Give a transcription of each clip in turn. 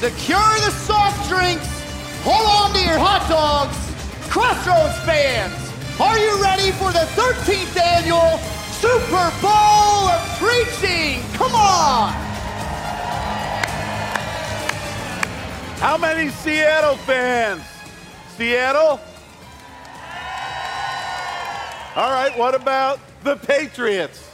Secure the soft drinks. Hold on to your hot dogs. Crossroads fans, are you ready for the 13th annual Super Bowl of Preaching? Come on. How many Seattle fans? Seattle? All right, what about the Patriots?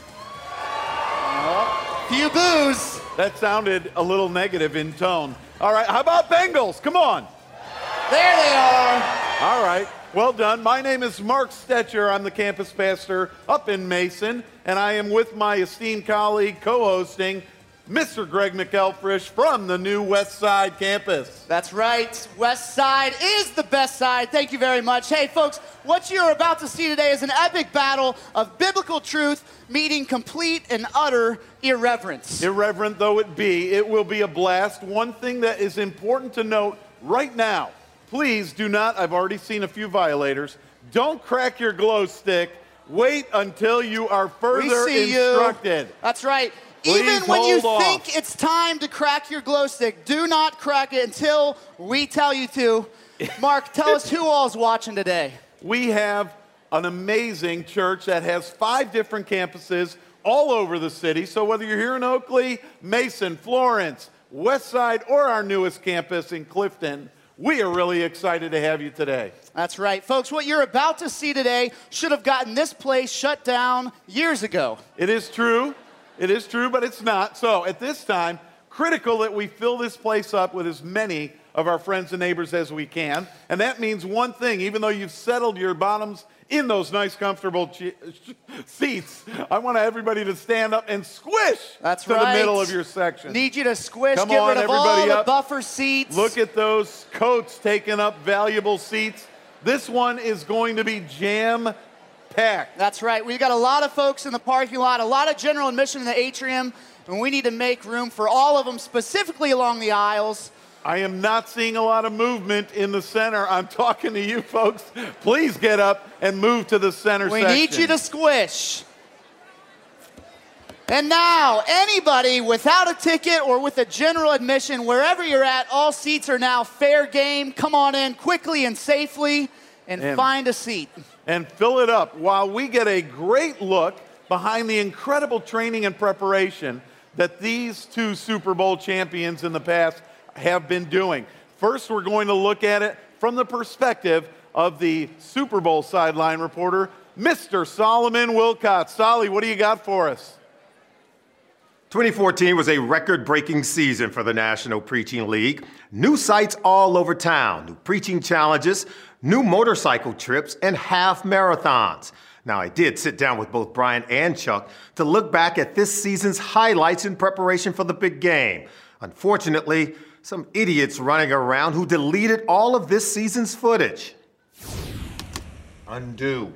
Few boos. That sounded a little negative in tone. All right, how about Bengals? Come on. There they are. All right, well done. My name is Mark Stetcher. I'm the campus pastor up in Mason, and I am with my esteemed colleague co-hosting Mr. Greg McElfresh from the new West Side campus. That's right. West Side is the best side. Thank you very much. Hey, folks, what you're about to see today is an epic battle of biblical truth meeting complete and utter irreverence. Irreverent though it be, it will be a blast. One thing that is important to note right now, please do not, I've already seen a few violators, don't crack your glow stick. Wait until you are further instructed. That's right. Please even when you hold off. think it's time to crack your glow stick, do not crack it until we tell you to. Mark, tell us who all's watching today. We have an amazing church that has 5 different campuses all over the city. So whether you're here in Oakley, Mason, Florence, West Side, or our newest campus in Clifton, we are really excited to have you today. That's right. Folks, what you're about to see today should have gotten this place shut down years ago. It is true. It is true, but it's not. So at this time, critical that we fill this place up with as many of our friends and neighbors as we can. And that means one thing, even though you've settled your bottoms in those nice, comfortable seats, I want everybody to stand up and squish That's to right. the middle of your section. Need you to squish, Come get on, rid of all everybody the up. buffer seats. Look at those coats taking up valuable seats. This one is going to be jam-packed. That's right. We've got a lot of folks in the parking lot, a lot of general admission in the atrium, and we need to make room for all of them, specifically along the aisles. I am not seeing a lot of movement in the center. I'm talking to you folks. Please get up and move to the center section. We need you to squish. And now, anybody without a ticket or with a general admission, wherever you're at, all seats are now fair game. Come on in quickly and safely and find a seat. And fill it up while we get a great look behind the incredible training and preparation that these 2 Super Bowl champions in the past have been doing. First, we're going to look at it from the perspective of the Super Bowl sideline reporter, Mr. Solomon Wilcott. Solly, what do you got for us? 2014 was a record-breaking season for the National Preaching League. New sites all over town, new preaching challenges, new motorcycle trips, and half marathons. Now, I did sit down with both Brian and Chuck to look back at this season's highlights in preparation for the big game. Unfortunately, some idiots running around who deleted all of this season's footage. Undo.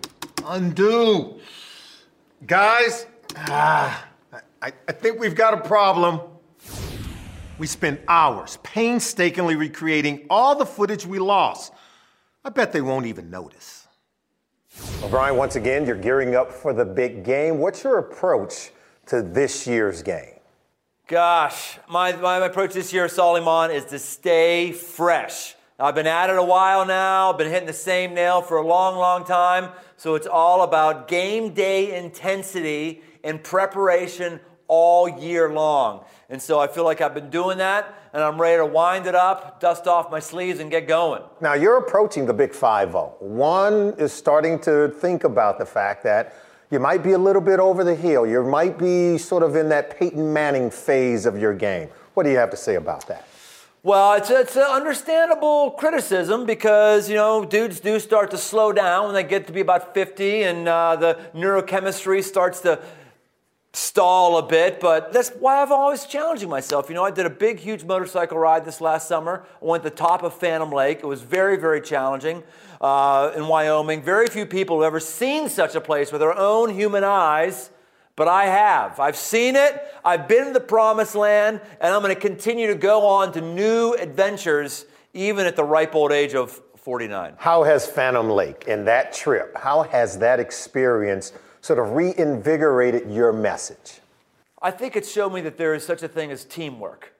Guys, I think we've got a problem. We spent hours painstakingly recreating all the footage we lost. I bet they won't even notice. Well, Brian, once again, you're gearing up for the big game. What's your approach to this year's game? Gosh, my approach this year, Solomon, is to stay fresh. I've been at it a while now, been hitting the same nail for a long, long time. So it's all about game day intensity and preparation all year long. And so I feel like I've been doing that, and I'm ready to wind it up, dust off my sleeves, and get going. Now, you're approaching the big 5-0. One is starting to think about the fact that you might be a little bit over the hill. You might be sort of in that Peyton Manning phase of your game. What do you have to say about that? Well, it's an understandable criticism because, dudes do start to slow down when they get to be about 50 and the neurochemistry starts to stall a bit, but that's why I've always challenging myself. I did a big, huge motorcycle ride this last summer. I went to the top of Phantom Lake. It was very, very challenging in Wyoming. Very few people have ever seen such a place with their own human eyes, but I have. I've seen it. I've been to the promised land, and I'm going to continue to go on to new adventures, even at the ripe old age of 49. How has Phantom Lake and that trip, how has that experience sort of reinvigorated your message? I think it showed me that there is such a thing as teamwork.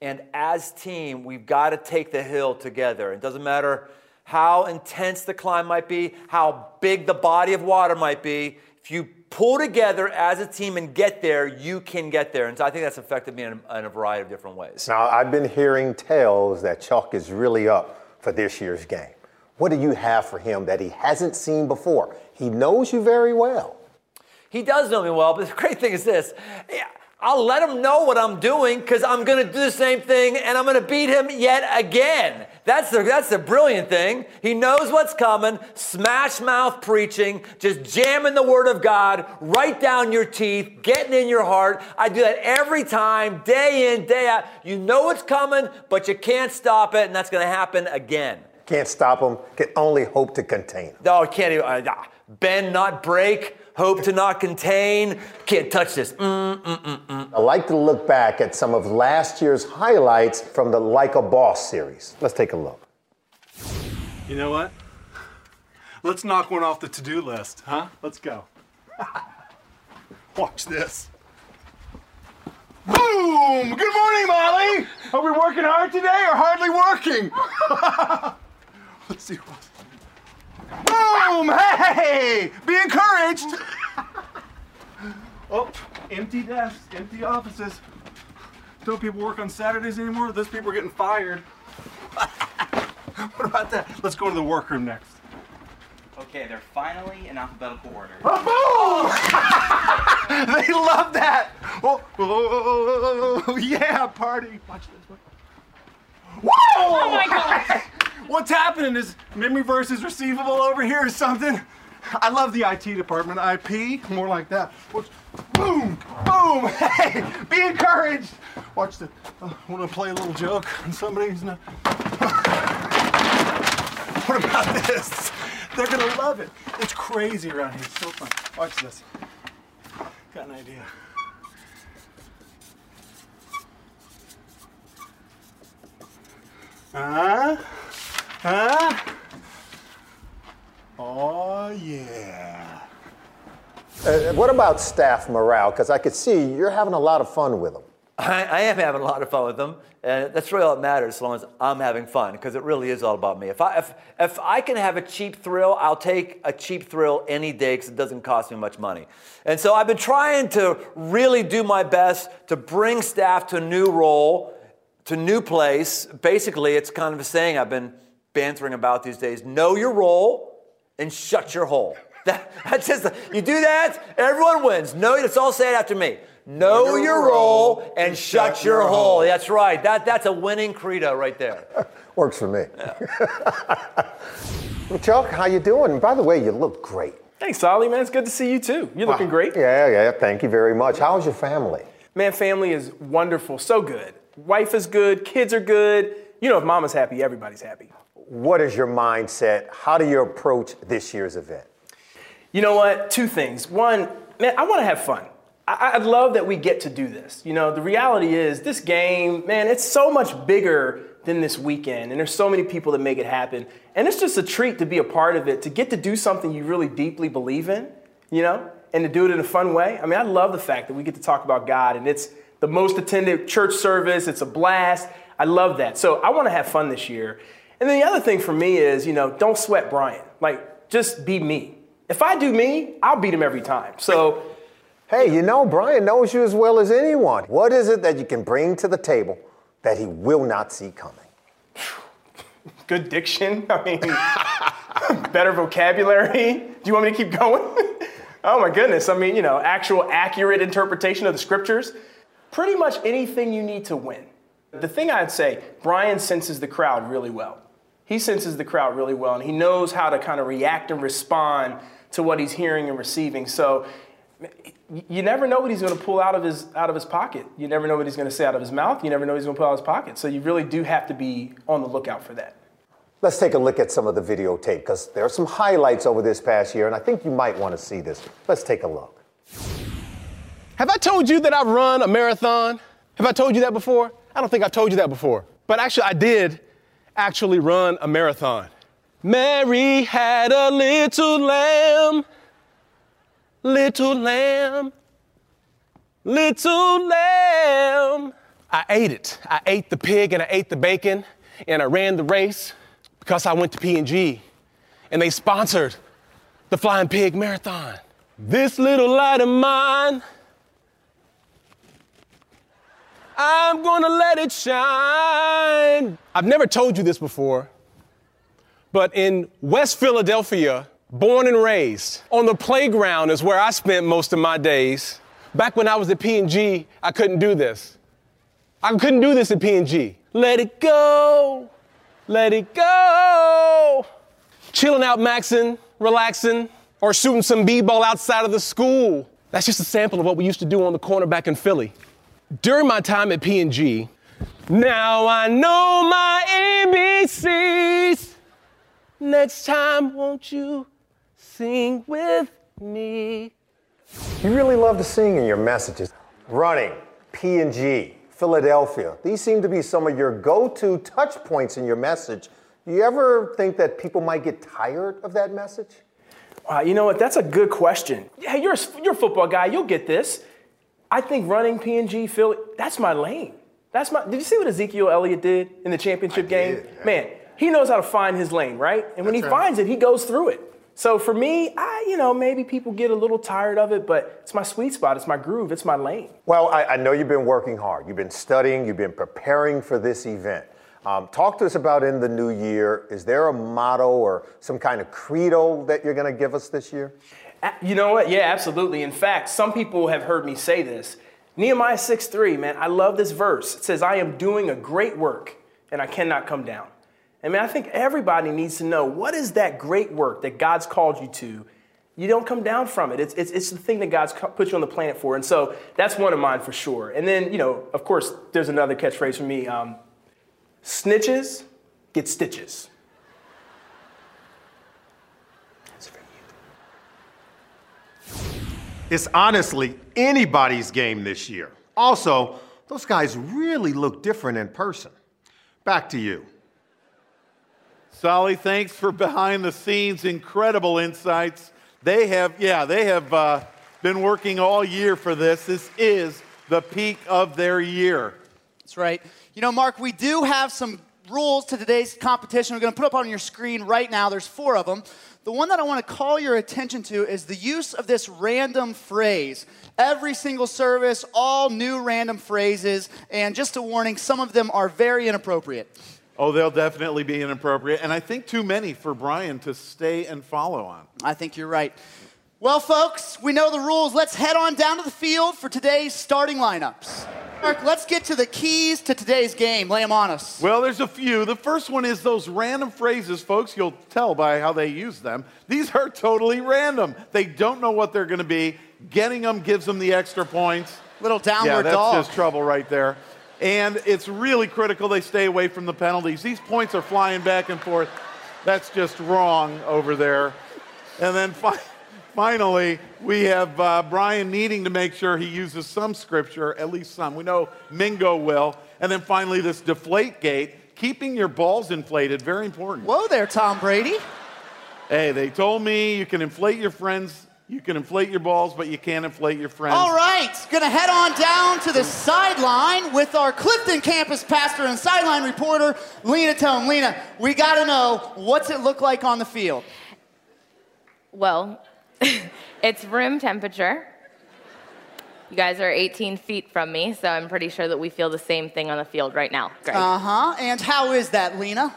And as team, we've got to take the hill together. It doesn't matter how intense the climb might be, how big the body of water might be. If you pull together as a team and get there, you can get there. And so I think that's affected me in a variety of different ways. Now, I've been hearing tales that Chuck is really up for this year's game. What do you have for him that he hasn't seen before? He knows you very well. He does know me well, but the great thing is this. I'll let him know what I'm doing because I'm going to do the same thing and I'm going to beat him yet again. That's the brilliant thing. He knows what's coming, smash mouth preaching, just jamming the word of God right down your teeth, getting in your heart. I do that every time, day in, day out. You know what's coming, but you can't stop it, and that's going to happen again. Can't stop him, can only hope to contain him. No, can't even. Bend, not break. Hope to not contain. Can't touch this. I like to look back at some of last year's highlights from the Like a Boss series. Let's take a look. You know what? Let's knock one off the to-do list, huh? Let's go. Watch this. Boom! Good morning, Molly! Are we working hard today or hardly working? Let's see what. Boom! Hey! Be encouraged! Oh, empty desks, empty offices. Don't people work on Saturdays anymore? Those people are getting fired. What about that? Let's go to the workroom next. Okay, they're finally in alphabetical order. Oh, boom! They love that! Oh, yeah, party. Watch this. Whoa! Oh my God! What's happening? Is memory verses receivable over here or something? I love the IT department. IP, more like that. Boom! Boom! Hey! Be encouraged! Watch this. Want to play a little joke on somebody who's not... What about this? They're gonna love it. It's crazy around here. It's so fun. Watch this. Got an idea. Oh, yeah. What about staff morale? Because I could see you're having a lot of fun with them. I am having a lot of fun with them, and that's really all that matters as long as I'm having fun, because it really is all about me. If I can have a cheap thrill, I'll take a cheap thrill any day because it doesn't cost me much money. And so I've been trying to really do my best to bring staff to a new role, to a new place. Basically, it's kind of a saying I've been bantering about these days. Know your role and shut your hole. That's just, you do that, everyone wins. Let's all say it after me. Know your role and shut your hole. That's right. That's a winning credo right there. Works for me. Well, Chuck, how you doing? By the way, you look great. Thanks, Solly, man. It's good to see you, too. You're looking great. Yeah. Thank you very much. How's your family? Man, family is wonderful. So good. Wife is good. Kids are good. You know, if mama's happy, everybody's happy. What is your mindset? How do you approach this year's event? You know what? Two things. One, man, I want to have fun. I love that we get to do this. You know, the reality is this game, man, it's so much bigger than this weekend. And there's so many people that make it happen. And it's just a treat to be a part of it, to get to do something you really deeply believe in, you know, and to do it in a fun way. I mean, I love the fact that we get to talk about God, and it's the most attended church service. It's a blast. I love that. So I want to have fun this year. And then the other thing for me is, you know, don't sweat Brian. Like, just be me. If I do me, I'll beat him every time. So, hey, you know, Brian knows you as well as anyone. What is it that you can bring to the table that he will not see coming? Good diction. I mean, better vocabulary. Do you want me to keep going? Oh, my goodness. I mean, you know, actual accurate interpretation of the scriptures. Pretty much anything you need to win. The thing I'd say, Brian senses the crowd really well. He senses the crowd really well, and he knows how to kind of react and respond to what he's hearing and receiving. So you never know what he's going to pull out of his pocket. You never know what he's going to say out of his mouth. You never know what he's going to pull out of his pocket. So you really do have to be on the lookout for that. Let's take a look at some of the videotape, because there are some highlights over this past year, and I think you might want to see this. Let's take a look. Have I told you that I've run a marathon? Have I told you that before? I don't think I've told you that before. But actually, I did actually run a marathon. Mary had a little lamb, little lamb, little lamb. I ate it. I ate the pig and I ate the bacon and I ran the race because I went to P&G and they sponsored the Flying Pig Marathon. This little light of mine, I'm gonna let it shine. I've never told you this before, but in West Philadelphia, born and raised, on the playground is where I spent most of my days. Back when I was at P&G, I couldn't do this. I couldn't do this at P&G. Let it go, let it go. Chilling out, maxing, relaxing, or shooting some b-ball outside of the school. That's just a sample of what we used to do on the corner back in Philly. During my time at P&G, now I know my ABCs. Next time, won't you sing with me? You really love to sing in your messages. Running, P&G, Philadelphia. These seem to be some of your go-to touch points in your message. Do you ever think that people might get tired of that message? You know what? That's a good question. Hey, you're a football guy. You'll get this. I think running P&G, Philly, that's my lane. Did you see what Ezekiel Elliott did in the championship game? Did, yeah. Man, he knows how to find his lane, right? And when he finds it, he goes through it. So for me, maybe people get a little tired of it, but it's my sweet spot. It's my groove. It's my lane. Well, I know you've been working hard. You've been studying. You've been preparing for this event. Talk to us about in the new year. Is there a motto or some kind of credo that you're going to give us this year? You know what? Yeah, absolutely. In fact, some people have heard me say this. Nehemiah 6:3, man, I love this verse. It says, I am doing a great work and I cannot come down. And man, I think everybody needs to know, what is that great work that God's called you to? You don't come down from it. It's the thing that God's put you on the planet for. And so that's one of mine for sure. And then, of course, there's another catchphrase for me. Snitches get stitches. That's for you. It's honestly anybody's game this year. Also, those guys really look different in person. Back to you. Solly, thanks for behind the scenes, incredible insights. They have been working all year for this. This is the peak of their year. That's right. Mark, we do have some rules to today's competition. We're going to put up on your screen right now. There's 4 of them. The one that I want to call your attention to is the use of this random phrase. Every single service, all new random phrases, and just a warning, some of them are very inappropriate. Oh, they'll definitely be inappropriate, and I think too many for Brian to stay and follow on. I think you're right. Well, folks, we know the rules. Let's head on down to the field for today's starting lineups. Mark, let's get to the keys to today's game. Lay them on us. Well, there's a few. The first one is those random phrases, folks. You'll tell by how they use them. These are totally random. They don't know what they're going to be. Getting them gives them the extra points. Little downward dog. Yeah, that's dog. just trouble right there. And it's really critical they stay away from the penalties. These points are flying back and forth. That's just wrong over there. And then finally, we have Brian needing to make sure he uses some scripture, at least some. We know Mingo will. And then finally, this deflate gate, keeping your balls inflated, very important. Whoa there, Tom Brady. Hey, they told me you can inflate your friends. You can inflate your balls, but you can't inflate your friends. All right, gonna head on down to the sideline with our Clifton campus pastor and sideline reporter, Lena Tome. Lena, we gotta know, what's it look like on the field? Well, it's room temperature. You guys are 18 feet from me, so I'm pretty sure that we feel the same thing on the field right now. Greg. Uh-huh, and how is that, Lena?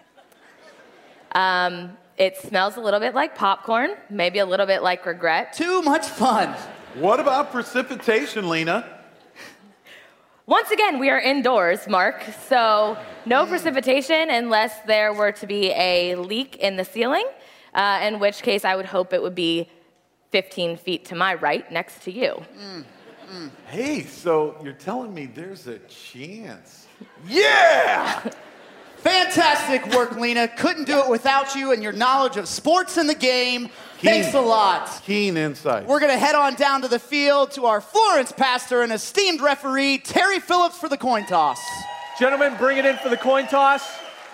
It smells a little bit like popcorn, maybe a little bit like regret. Too much fun. What about precipitation, Lena? Once again, we are indoors, Mark, so no precipitation unless there were to be a leak in the ceiling, in which case I would hope it would be 15 feet to my right next to you. Hey, so you're telling me there's a chance? Yeah! Fantastic work, Lena. Couldn't do it without you and your knowledge of sports in the game. Thanks a lot. Keen insight. We're going to head on down to the field to our Florence pastor and esteemed referee, Terry Phillips, for the coin toss. Gentlemen, bring it in for the coin toss.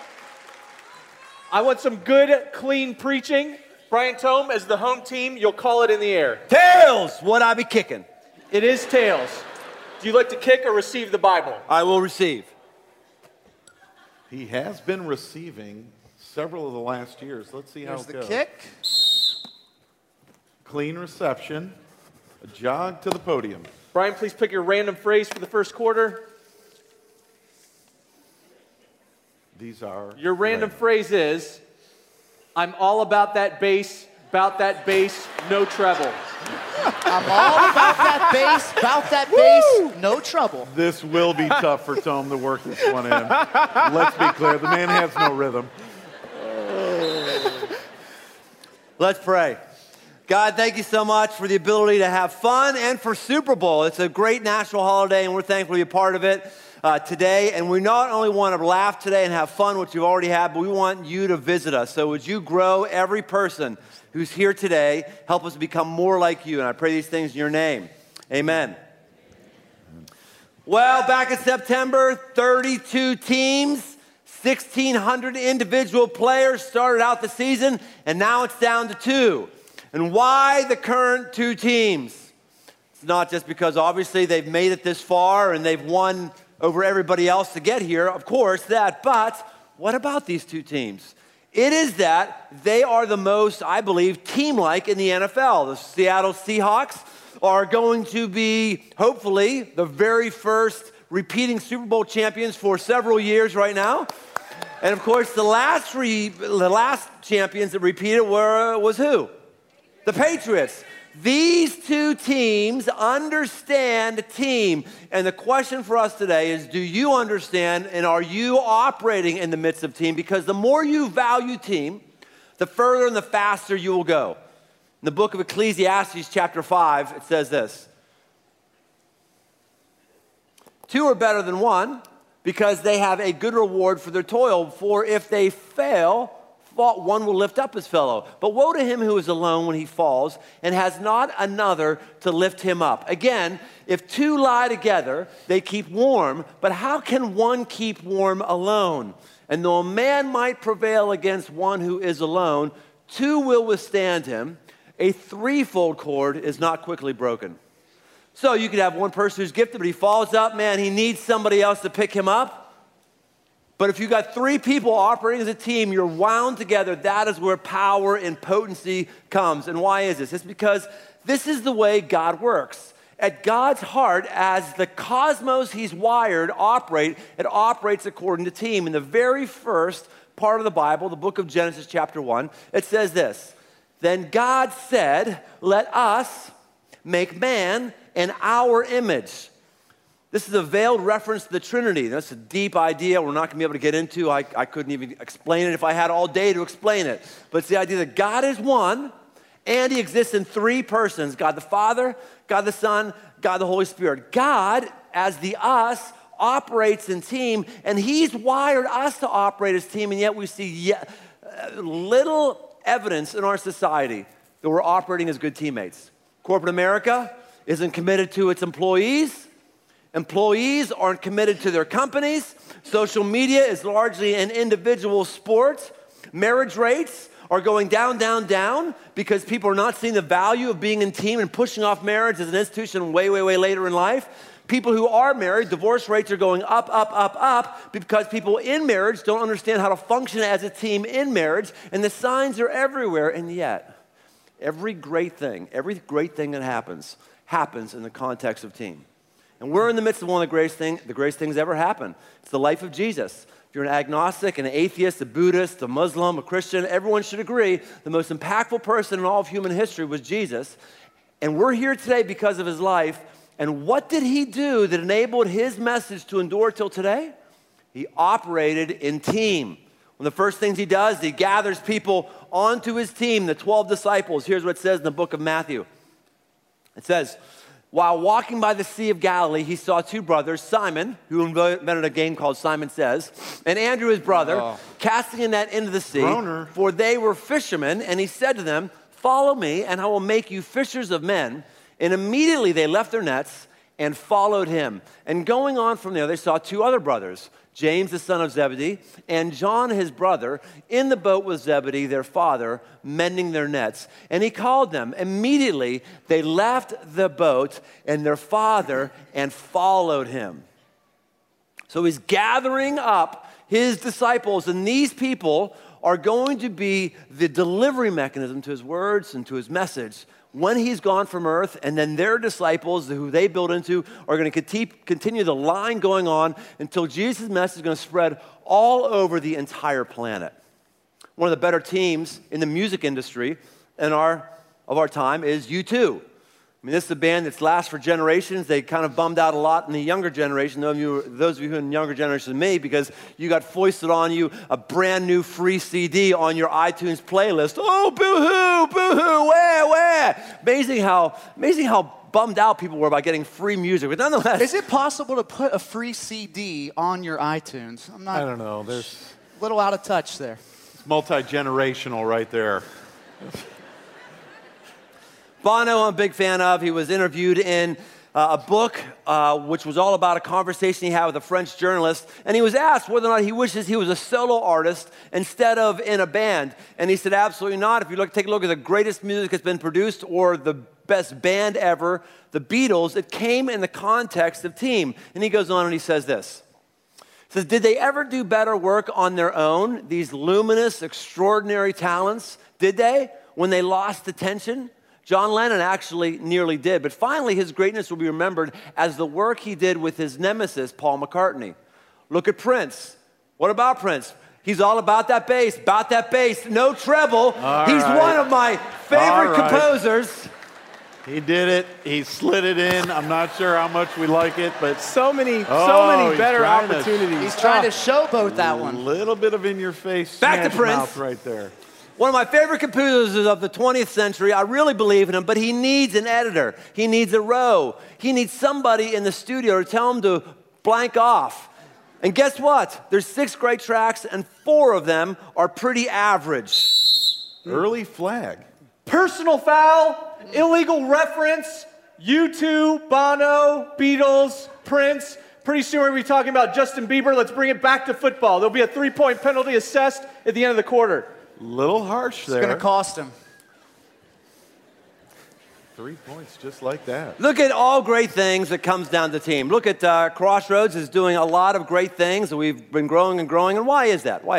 I want some good, clean preaching. Brian Tome, as the home team, you'll call it in the air. Tails, what I be kicking? It is tails. Do you like to kick or receive the Bible? I will receive. He has been receiving several of the last years. Let's see how Here's it the goes. kick. Clean reception. A jog to the podium. Brian, please pick your random phrase for the first quarter. These are Your random phrase is, I'm all about that bass, no treble. I'm all about that bass, no trouble. This will be tough for Tom to work this one in. Let's be clear, the man has no rhythm. Let's pray. God, thank you so much for the ability to have fun and for Super Bowl. It's a great national holiday, and we're thankful to be a part of it today. And we not only want to laugh today and have fun, which you've already had, but we want you to visit us. So would you grow every person who's here today, help us become more like you. And I pray these things in your name. Amen. Well, back in September, 32 teams, 1,600 individual players started out the season, and now it's down to 2. And why the current 2 teams? It's not just because obviously they've made it this far and they've won over everybody else to get here, of course that, but what about these 2 teams? It is that they are the most, I believe, team-like in the NFL. The Seattle Seahawks are going to be, hopefully, the very first repeating Super Bowl champions for several years right now. And of course, the last champions that repeated was who? The Patriots. These 2 teams understand team. And the question for us today is, do you understand and are you operating in the midst of team? Because the more you value team, the further and the faster you will go. In the book of Ecclesiastes, chapter 5, it says this. 2 are better than 1 because they have a good reward for their toil. For if they fail, one will lift up his fellow. But woe to him who is alone when he falls and has not another to lift him up. Again, if 2 lie together, they keep warm. But how can one keep warm alone? And though a man might prevail against one who is alone, 2 will withstand him. A 3-fold cord is not quickly broken. So you could have one person who's gifted, but he falls up, man, he needs somebody else to pick him up. But if you've got 3 people operating as a team, you're wound together. That is where power and potency comes. And why is this? It's because this is the way God works. At God's heart, as the cosmos he's wired it operates according to team. In the very first part of the Bible, the book of Genesis chapter 1, it says this. Then God said, let us make man in our image. This is a veiled reference to the Trinity. That's a deep idea we're not going to be able to get into. I couldn't even explain it if I had all day to explain it. But it's the idea that God is one, and he exists in 3 persons. God the Father, God the Son, God the Holy Spirit. God, as the us, operates in team, and he's wired us to operate as team, and yet we see little evidence in our society that we're operating as good teammates. Corporate America isn't committed to its employees. Employees aren't committed to their companies. Social media is largely an individual sport. Marriage rates are going down, down, down because people are not seeing the value of being in team and pushing off marriage as an institution way, way, way later in life. People who are married, divorce rates are going up, up, up, up because people in marriage don't understand how to function as a team in marriage, and the signs are everywhere. And yet, every great thing that happens in the context of team. And we're in the midst of one of the greatest things ever happen. It's the life of Jesus. If you're an agnostic, an atheist, a Buddhist, a Muslim, a Christian, everyone should agree the most impactful person in all of human history was Jesus. And we're here today because of his life. And what did he do that enabled his message to endure till today? He operated in team. One of the first things he does, he gathers people onto his team, the 12 disciples. Here's what it says in the book of Matthew. It says, while walking by the Sea of Galilee, he saw 2 brothers, Simon, who invented a game called Simon Says, and Andrew, his brother, casting a net into the sea, for they were fishermen. And he said to them, follow me, and I will make you fishers of men. And immediately they left their nets and followed him. And going on from there, they saw two other brothers, James, the son of Zebedee, and John, his brother, in the boat with Zebedee, their father, mending their nets. And he called them. Immediately, they left the boat and their father and followed him. So he's gathering up his disciples, and these people are going to be the delivery mechanism to his words and to his message when he's gone from earth, and then their disciples, who they build into, are going to continue the line going on until Jesus' message is going to spread all over the entire planet. One of the better teams in the music industry of our time is U2. I mean, this is a band that's lasts for generations. They kind of bummed out a lot in the younger generation, those of you in the younger generation than me, because you got foisted on you a brand new free CD on your iTunes playlist. Oh, boo-hoo, boo-hoo, where? Amazing how bummed out people were about getting free music. But nonetheless, is it possible to put a free CD on your iTunes? I don't know. There's a little out of touch there. It's multi-generational right there. Bono, I'm a big fan of. He was interviewed in a book which was all about a conversation he had with a French journalist. And he was asked whether or not he wishes he was a solo artist instead of in a band. And he said, absolutely not. If you take a look at the greatest music that's been produced or the best band ever, the Beatles, it came in the context of team. And he goes on and he says this. He says, did they ever do better work on their own, these luminous, extraordinary talents? Did they, when they lost attention? John Lennon actually nearly did, but finally his greatness will be remembered as the work he did with his nemesis, Paul McCartney. Look at Prince. What about Prince? He's all about that bass, no treble. He's one of my favorite composers. He did it. He slid it in. I'm not sure how much we like it, but so many better opportunities. He's trying to showboat that one. A little bit of in-your-face Back to Prince. mouth right there. One of my favorite composers of the 20th century. I really believe in him, but he needs an editor. He needs a row. He needs somebody in the studio to tell him to blank off. And guess what? There's 6 great tracks, and 4 of them are pretty average. Early flag. Personal foul, illegal reference, U2, Bono, Beatles, Prince. Pretty soon we're going to be talking about Justin Bieber. Let's bring it back to football. There'll be a 3-point penalty assessed at the end of the quarter. Little harsh there. It's going to cost him. 3 points just like that. Look at all great things that comes down to team. Look at Crossroads is doing a lot of great things, and we've been growing and growing. And why is that?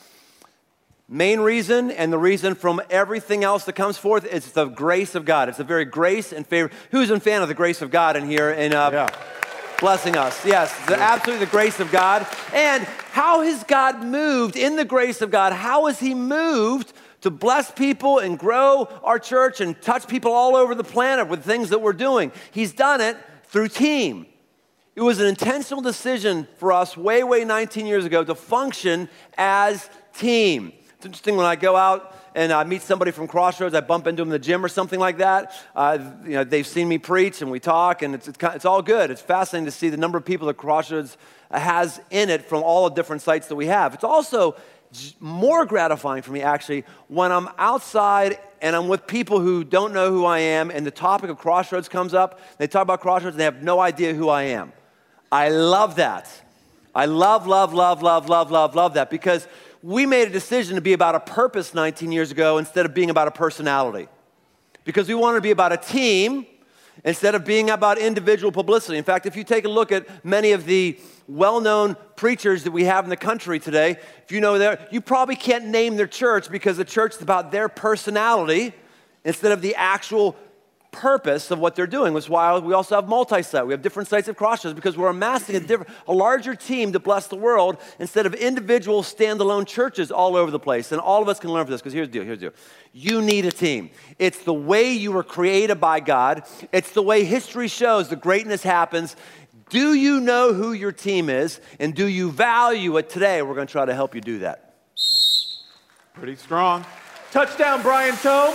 Main reason, and the reason from everything else that comes forth, is the grace of God. It's a very grace and favor. Who's a fan of the grace of God in here? And blessing us. Yes, absolutely the grace of God. And how has God moved in the grace of God? How has he moved to bless people and grow our church and touch people all over the planet with things that we're doing? He's done it through team. It was an intentional decision for us way 19 years ago to function as team. It's interesting when I go out and I meet somebody from Crossroads, I bump into them in the gym or something like that. They've seen me preach and we talk, and it's all good. It's fascinating to see the number of people that Crossroads has in it from all the different sites that we have. It's also more gratifying for me, actually, when I'm outside and I'm with people who don't know who I am, and the topic of Crossroads comes up. They talk about Crossroads, and they have no idea who I am. I love that. I love that, because we made a decision to be about a purpose 19 years ago instead of being about a personality. Because we wanted to be about a team instead of being about individual publicity. In fact, if you take a look at many of the well-known preachers that we have in the country today, if you know you probably can't name their church because the church is about their personality instead of the actual purpose of what they're doing. That's why we also have multi-site. We have different sites of Crossroads because we're amassing a larger team to bless the world instead of individual standalone churches all over the place. And all of us can learn from this, because here's the deal. You need a team. It's the way you were created by God. It's the way history shows the greatness happens. Do you know who your team is, and do you value it today? We're going to try to help you do that. Pretty strong. Touchdown, Brian Tome.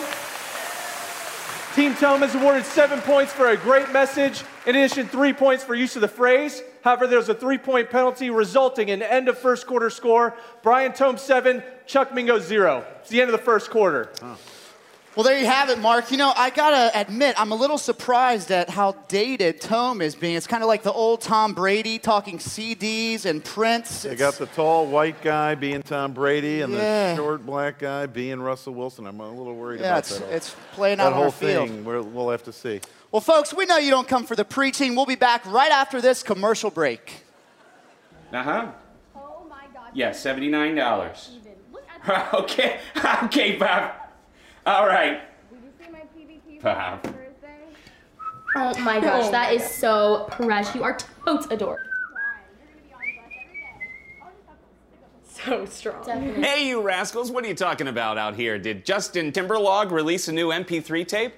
Team Tome is awarded 7 points for a great message. In addition, 3 points for use of the phrase. However, there's a 3-point penalty resulting in end of first quarter score. Brian Tome 7, Chuck Mingo 0. It's the end of the first quarter. Well, there you have it, Mark. You know, I gotta admit, I'm a little surprised at how dated Tome is being. It's kind of like the old Tom Brady talking CDs and Prince. They got the tall white guy being Tom Brady and Yeah. the short black guy being Russell Wilson. I'm a little worried about that. It's playing out That on whole our field. thing, we'll have to see. Well, folks, we know you don't come for the preaching. We'll be back right after this commercial break. Uh-huh. Oh my God. Yeah, $79. Okay, okay, Bob. All right. Did you see my PBT Bob. for Thursday? Oh my gosh, that is so fresh. You are totes adorable. So strong. Definitely. Hey, you rascals, what are you talking about out here? Did Justin Timberlake release a new MP3 tape?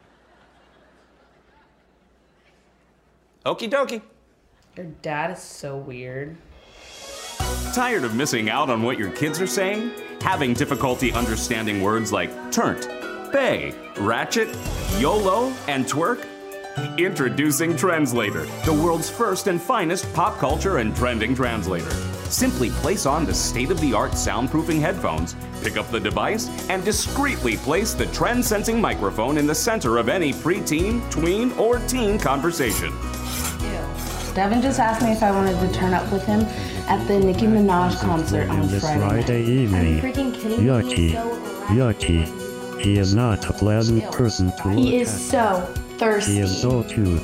Okie dokie. Your dad is so weird. Tired of missing out on what your kids are saying? Having difficulty understanding words like turnt, bay, ratchet, YOLO, and twerk? Introducing Translator, the world's first and finest pop culture and trending translator. Simply place on the state-of-the-art soundproofing headphones, pick up the device, and discreetly place the trend-sensing microphone in the center of any preteen, tween, or teen conversation. Devin just asked me if I wanted to turn up with him at the Nicki Minaj concert on Friday evening. Freaking kidding me? Yucky. Yucky. He is not a pleasant person to look He is at. so thirsty. He is so cute.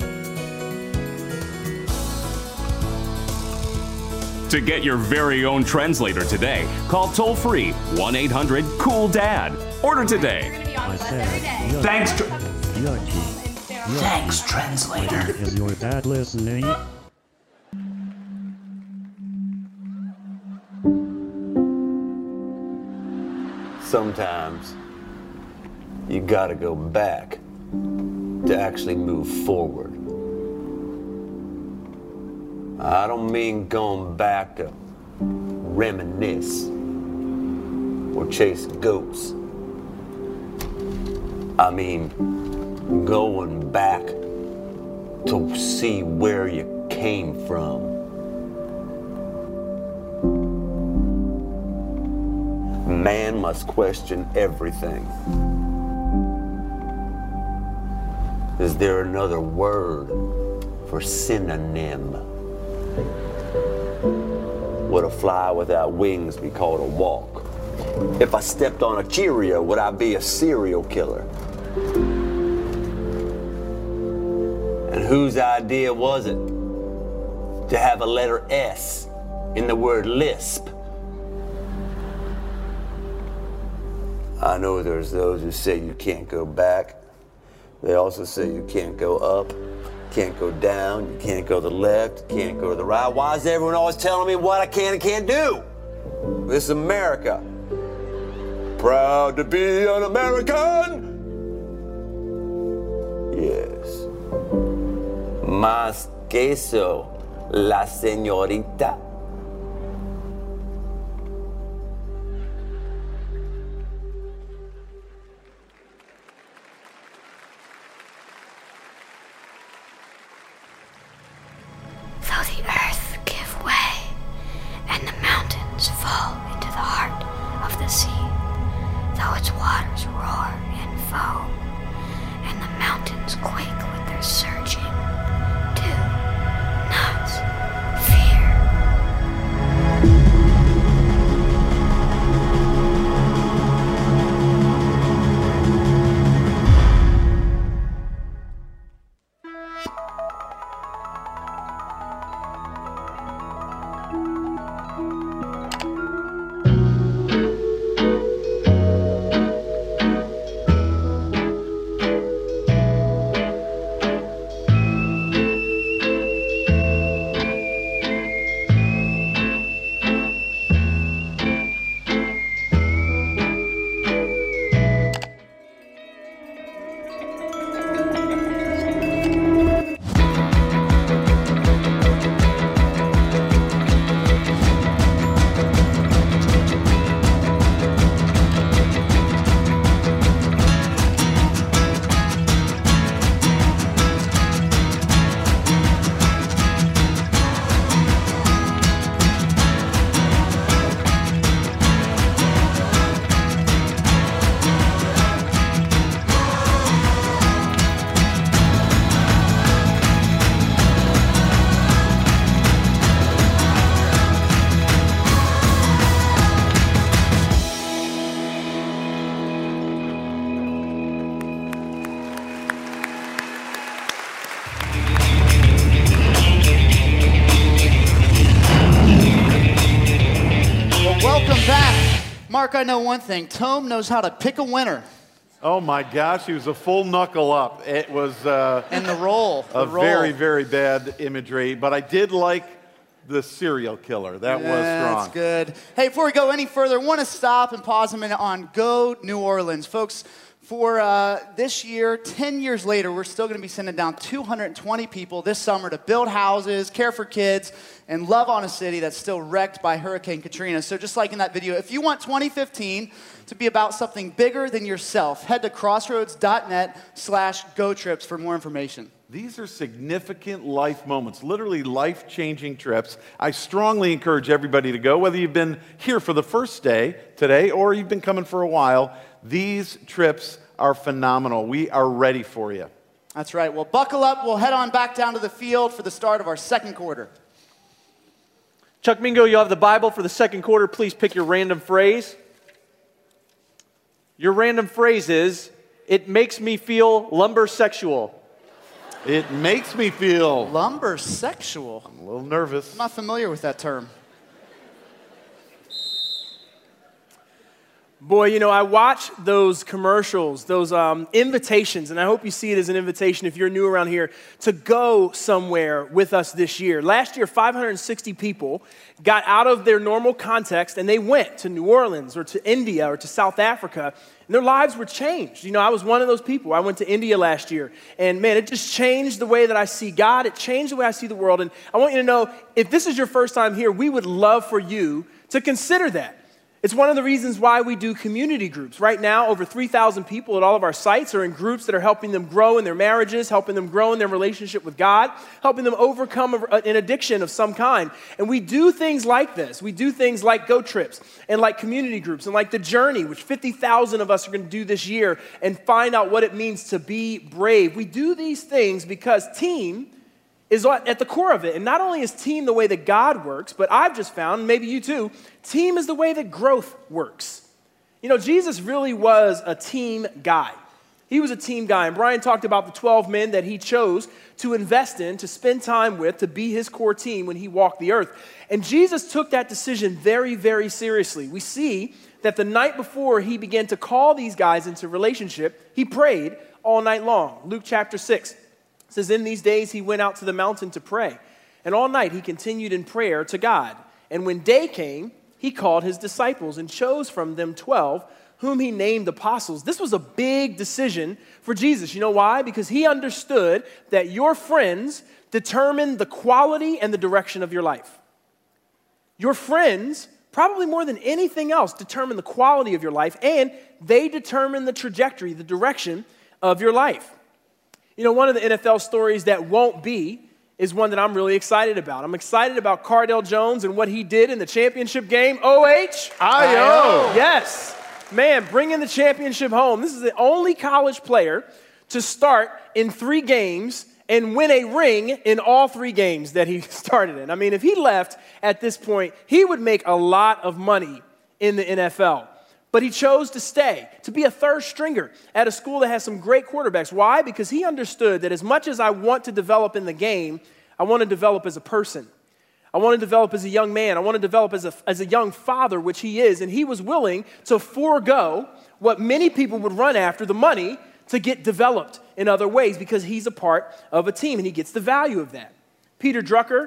To get your very own translator today, call toll-free 1-800-COOL-DAD. Order today. I said, Thanks, Yucky. Thanks, translator. Is your dad listening? Sometimes you gotta go back to actually move forward. I don't mean going back to reminisce or chase ghosts. I mean going back to see where you came from. Man must question everything. Is there another word for synonym? Would a fly without wings be called a walk? If I stepped on a Cheerio, would I be a serial killer? And whose idea was it to have a letter S in the word lisp? I know there's those who say you can't go back. They also say you can't go up, can't go down, you can't go to the left, you can't go to the right. Why is everyone always telling me what I can and can't do? This is America. Proud to be an American. Yes. Más queso, la señorita. Though the earth give way, and the mountains fall into the heart of the sea, though its waters roar and foam, and the mountains quake with their surging, do not fear. Mark, I know one thing. Tome knows how to pick a winner. Oh my gosh, he was a full knuckle up. It was and the roll. Very, very bad imagery, but I did like the serial killer. That was strong. That's good. Hey, before we go any further, I want to stop and pause a minute on Go New Orleans. Folks, for this year, 10 years later, we're still going to be sending down 220 people this summer to build houses, care for kids, and love on a city that's still wrecked by Hurricane Katrina. So just like in that video, if you want 2015 to be about something bigger than yourself, head to crossroads.net/GoTrips for more information. These are significant life moments, literally life-changing trips. I strongly encourage everybody to go, whether you've been here for the first day today or you've been coming for a while. These trips are phenomenal. We are ready for you. That's right. Well, buckle up. We'll head on back down to the field for the start of our second quarter. Chuck Mingo, you'll have the Bible for the second quarter. Please pick your random phrase. Your random phrase is, it makes me feel lumbersexual. It makes me feel... Lumbersexual? I'm a little nervous. I'm not familiar with that term. Boy, you know, I watch those commercials, those invitations, and I hope you see it as an invitation if you're new around here to go somewhere with us this year. Last year, 560 people got out of their normal context and they went to New Orleans or to India or to South Africa, and their lives were changed. You know, I was one of those people. I went to India last year, and man, it just changed the way that I see God. It changed the way I see the world, and I want you to know, if this is your first time here, we would love for you to consider that. It's one of the reasons why we do community groups. Right now, over 3,000 people at all of our sites are in groups that are helping them grow in their marriages, helping them grow in their relationship with God, helping them overcome an addiction of some kind. And we do things like this. We do things like Go Trips and like community groups and like The Journey, which 50,000 of us are going to do this year and find out what it means to be brave. We do these things because team is at the core of it. And not only is team the way that God works, but I've just found, maybe you too, team is the way that growth works. You know, Jesus really was a team guy. He was a team guy. And Brian talked about the 12 men that he chose to invest in, to spend time with, to be his core team when he walked the earth. And Jesus took that decision very, very seriously. We see that the night before he began to call these guys into relationship, he prayed all night long. Luke chapter 6. It says, in these days he went out to the mountain to pray, and all night he continued in prayer to God. And when day came, he called his disciples and chose from them 12, whom he named apostles. This was a big decision for Jesus. You know why? Because he understood that your friends determine the quality and the direction of your life. Your friends, probably more than anything else, determine the quality of your life, and they determine the trajectory, the direction of your life. You know, one of the NFL stories that won't be is one that I'm really excited about. I'm excited about Cardale Jones and what he did in the championship game. O-H-I-O. Yes. Man, bringing the championship home. This is the only college player to start in 3 games and win a ring in all 3 games that he started in. I mean, if he left at this point, he would make a lot of money in the NFL. But he chose to stay, to be a third stringer at a school that has some great quarterbacks. Why? Because he understood that as much as I want to develop in the game, I want to develop as a person. I want to develop as a young man. I want to develop as a young father, which he is. And he was willing to forego what many people would run after, the money, to get developed in other ways because he's a part of a team and he gets the value of that. Peter Drucker,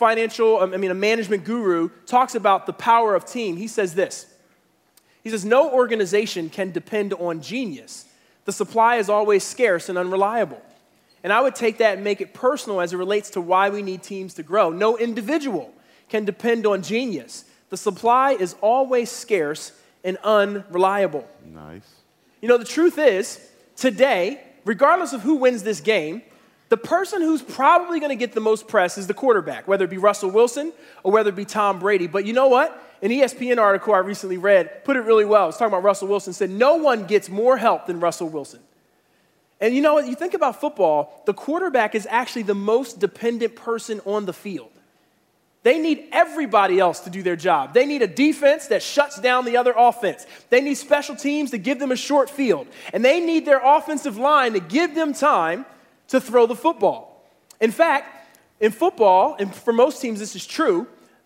a management guru, talks about the power of team. He says this. He says, no organization can depend on genius. The supply is always scarce and unreliable. And I would take that and make it personal as it relates to why we need teams to grow. No individual can depend on genius. The supply is always scarce and unreliable. Nice. You know, the truth is, today, regardless of who wins this game, the person who's probably going to get the most press is the quarterback, whether it be Russell Wilson or whether it be Tom Brady. But you know what? An ESPN article I recently read put it really well. It was talking about Russell Wilson, said no one gets more help than Russell Wilson. And you know what? You think about football, the quarterback is actually the most dependent person on the field. They need everybody else to do their job. They need a defense that shuts down the other offense. They need special teams to give them a short field. And they need their offensive line to give them time to throw the football. In fact, in football, and for most teams this is true,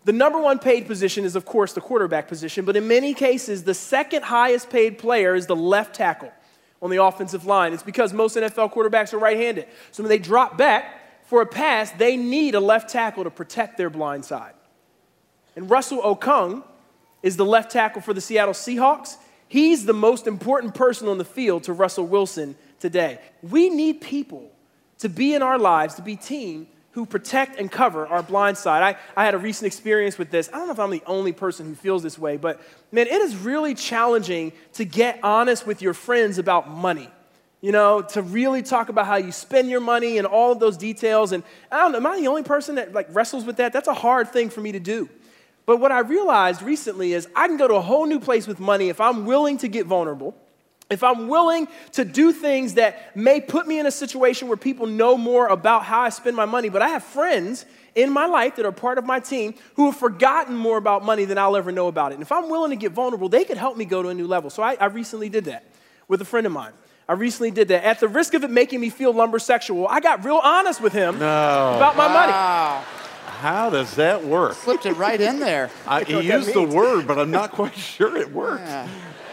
The number one paid position is, of course, the quarterback position, but in many cases, the second highest paid player is the left tackle on the offensive line. It's because most NFL quarterbacks are right-handed. So when they drop back for a pass, they need a left tackle to protect their blind side. And Russell Okung is the left tackle for the Seattle Seahawks. He's the most important person on the field to Russell Wilson today. We need people to be in our lives, to be team who protect and cover our blind side. I had a recent experience with this. I don't know if I'm the only person who feels this way, but man, it is really challenging to get honest with your friends about money. You know, to really talk about how you spend your money and all of those details. And I don't know, am I the only person that like wrestles with that? That's a hard thing for me to do. But what I realized recently is I can go to a whole new place with money if I'm willing to get vulnerable, if I'm willing to do things that may put me in a situation where people know more about how I spend my money. But I have friends in my life that are part of my team who have forgotten more about money than I'll ever know about it. And if I'm willing to get vulnerable, they could help me go to a new level. So I recently did that with a friend of mine. I recently did that. At the risk of it making me feel lumbersexual, I got real honest with him about my money. How does that work? Slipped it right in there. He used the word, but I'm not quite sure it worked. Yeah.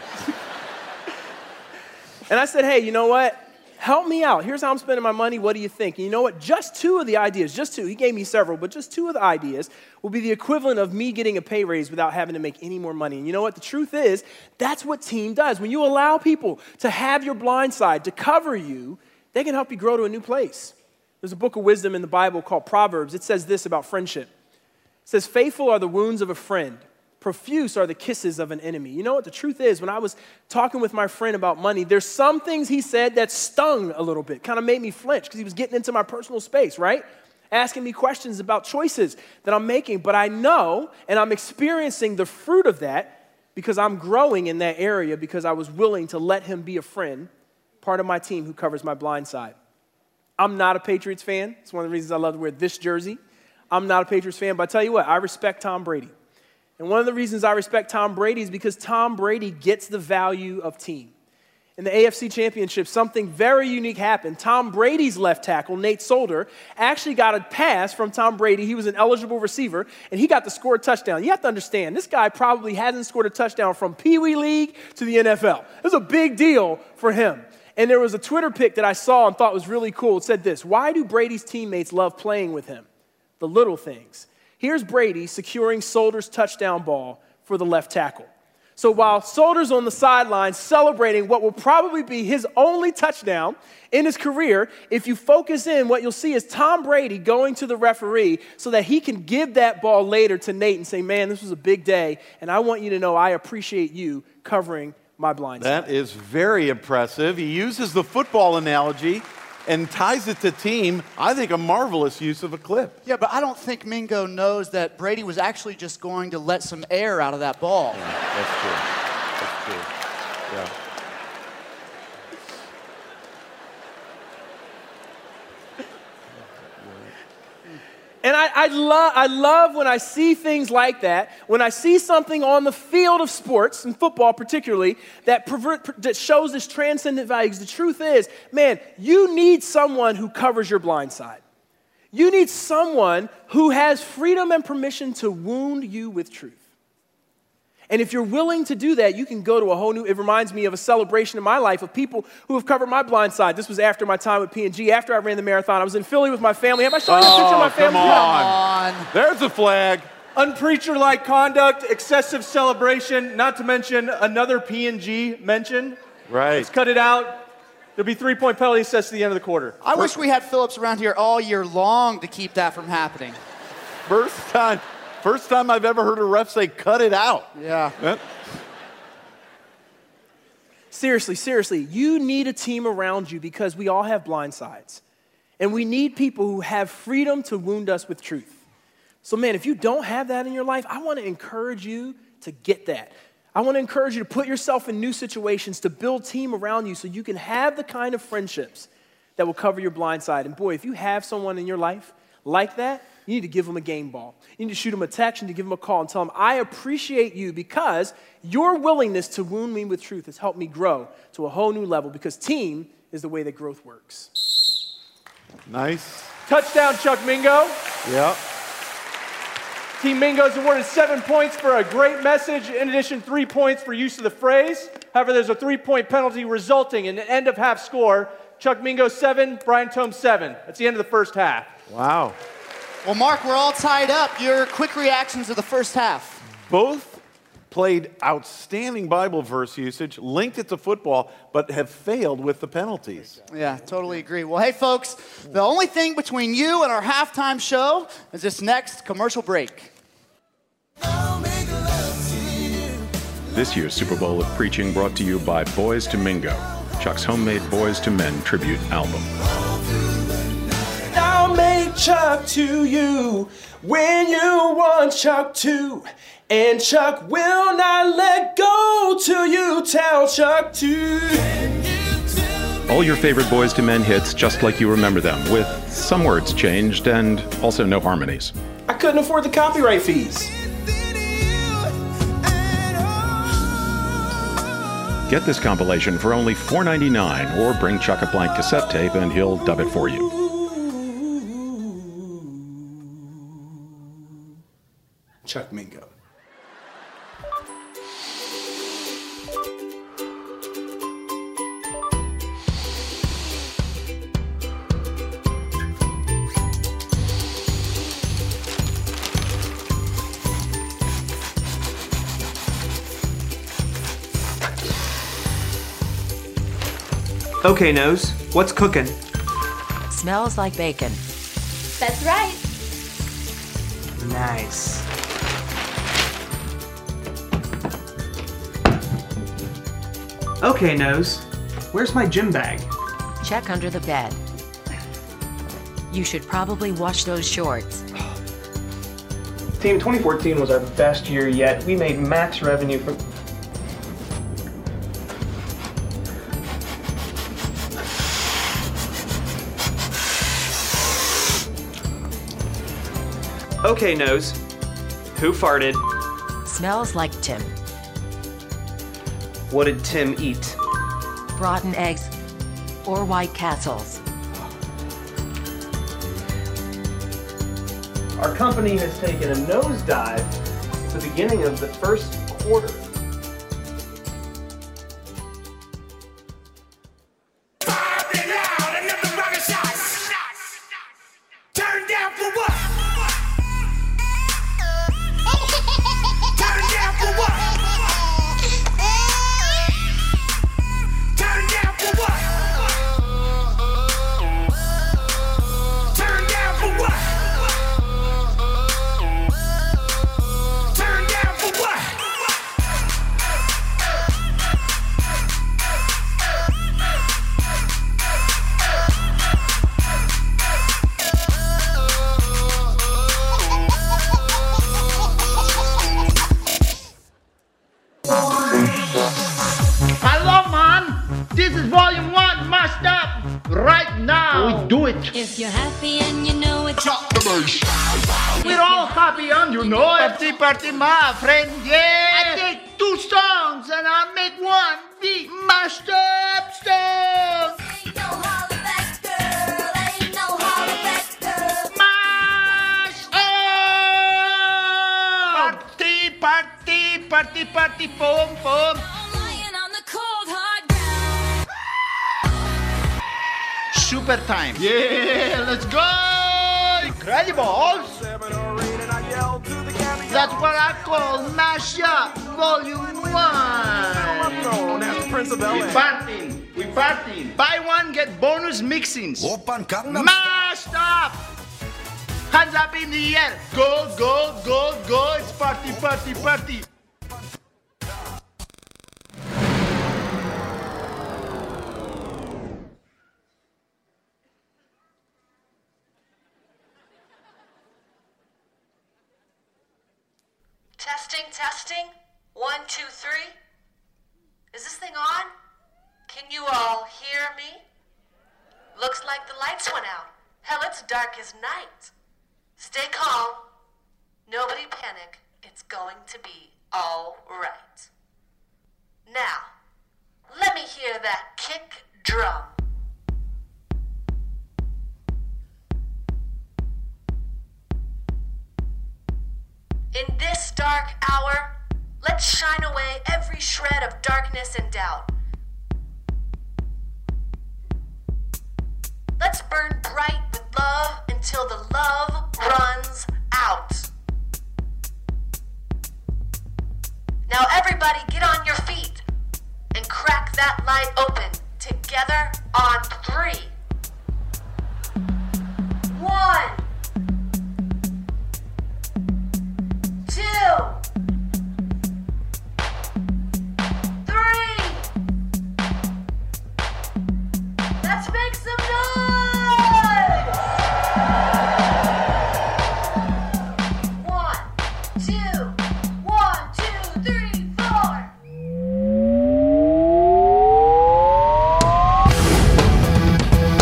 And I said, hey, you know what? Help me out. Here's how I'm spending my money. What do you think? And you know what? Just two of the ideas, just two. He gave me several, but just two of the ideas will be the equivalent of me getting a pay raise without having to make any more money. And you know what? The truth is, that's what team does. When you allow people to have your blind side, to cover you, they can help you grow to a new place. There's a book of wisdom in the Bible called Proverbs. It says this about friendship. It says, faithful are the wounds of a friend. Profuse are the kisses of an enemy. You know what? The truth is, when I was talking with my friend about money, there's some things he said that stung a little bit, kind of made me flinch because he was getting into my personal space, right? Asking me questions about choices that I'm making. But I know, and I'm experiencing the fruit of that because I'm growing in that area because I was willing to let him be a friend, part of my team who covers my blind side. I'm not a Patriots fan. It's one of the reasons I love to wear this jersey. I'm not a Patriots fan, but I tell you what, I respect Tom Brady. And one of the reasons I respect Tom Brady is because Tom Brady gets the value of team. In the AFC Championship, something very unique happened. Tom Brady's left tackle, Nate Solder, actually got a pass from Tom Brady. He was an eligible receiver, and he got to score a touchdown. You have to understand, this guy probably hasn't scored a touchdown from Pee Wee League to the NFL. It was a big deal for him. And there was a Twitter pic that I saw and thought was really cool. It said this: why do Brady's teammates love playing with him? The little things. Here's Brady securing Solder's touchdown ball for the left tackle. So while Solder's on the sideline celebrating what will probably be his only touchdown in his career, if you focus in, what you'll see is Tom Brady going to the referee so that he can give that ball later to Nate and say, man, this was a big day, and I want you to know I appreciate you covering my blind side. That is very impressive. He uses the football analogy and ties it to team. I think a marvelous use of a clip. Yeah, but I don't think Mingo knows that Brady was actually just going to let some air out of that ball. Yeah, that's true. That's true. Yeah. And I love when I see things like that, when I see something on the field of sports, and football particularly, that shows this transcendent values. The truth is, man, you need someone who covers your blind side. You need someone who has freedom and permission to wound you with truth. And if you're willing to do that, you can go to a whole new, it reminds me of a celebration in my life of people who have covered my blind side. This was after my time with P&G, after I ran the marathon. I was in Philly with my family. Have I shown you a picture of my family? Come on. There's a flag. Unpreacher-like conduct, excessive celebration, not to mention another P&G mention. Right. Let's cut it out. There'll be 3-point penalty assessed at the end of the quarter. I wish we had Phillips around here all year long to keep that from happening. First time I've ever heard a ref say, cut it out. Yeah. Seriously, you need a team around you because we all have blind sides. And we need people who have freedom to wound us with truth. So man, if you don't have that in your life, I want to encourage you to get that. I want to encourage you to put yourself in new situations, to build team around you so you can have the kind of friendships that will cover your blind side. And boy, if you have someone in your life like that, you need to give them a game ball. You need to shoot them a text and to give them a call and tell them, I appreciate you because your willingness to wound me with truth has helped me grow to a whole new level because team is the way that growth works. Nice. Touchdown, Chuck Mingo. Yeah. Team Mingo is awarded 7 points for a great message. In addition, 3 points for use of the phrase. However, there's a 3-point penalty resulting in an end of half score. Chuck Mingo 7, Brian Tome 7. That's the end of the first half. Wow. Well, Mark, we're all tied up. Your quick reactions of the first half. Both played outstanding Bible verse usage, linked it to football, but have failed with the penalties. Yeah, totally agree. Well, hey, folks, the only thing between you and our halftime show is this next commercial break. This year's Super Bowl of Preaching brought to you by Boys to Mingo, Chuck's homemade Boys to Men tribute album. I'll make Chuck to you when you want Chuck to. And Chuck will not let go till you tell Chuck to. All your favorite Boys to Men hits just like you remember them, with some words changed and also no harmonies. I couldn't afford the copyright fees. Get this compilation for only $4.99 or bring Chuck a blank cassette tape and he'll dub it for you. Chuck Mingo. Okay, Nose, what's cooking? Smells like bacon. That's right. Nice. Okay, Nose, where's my gym bag? Check under the bed. You should probably wash those shorts. Team 2014 was our best year yet. We made max revenue from... Okay, Nose, who farted? Smells like Tim. What did Tim eat? Rotten eggs or White Castles. Our company has taken a nosedive at the beginning of the first quarter. Turn down for what? If you're happy and you know it, drop the bass. We're all happy and you know it. Party, party, my friend, yeah. I take 2 songs and I make one big mashed up song. Ain't no holler back, girl. Ain't no holler back, girl. Mash up. Party, party, party, party, boom, boom. Super time. Yeah, let's go! Incredibles! That's what I call Mashup Volume 1. We partying. Buy one, get bonus mixings. Mashed up! Hands up in the air. Go, go, go, go. It's party, party, party. Testing, testing. 1, 2, 3. Is this thing on? Can you all hear me? Looks like the lights went out. Hell, it's dark as night. Stay calm. Nobody panic. It's going to be all right. Now, let me hear that kick drum. In this dark hour, let's shine away every shred of darkness and doubt. Let's burn bright with love until the love runs out. Now everybody get on your feet and crack that light open together on 3. 1, 2, 3. Let's make some noise! 1, 2, 1, 2, 3, 4.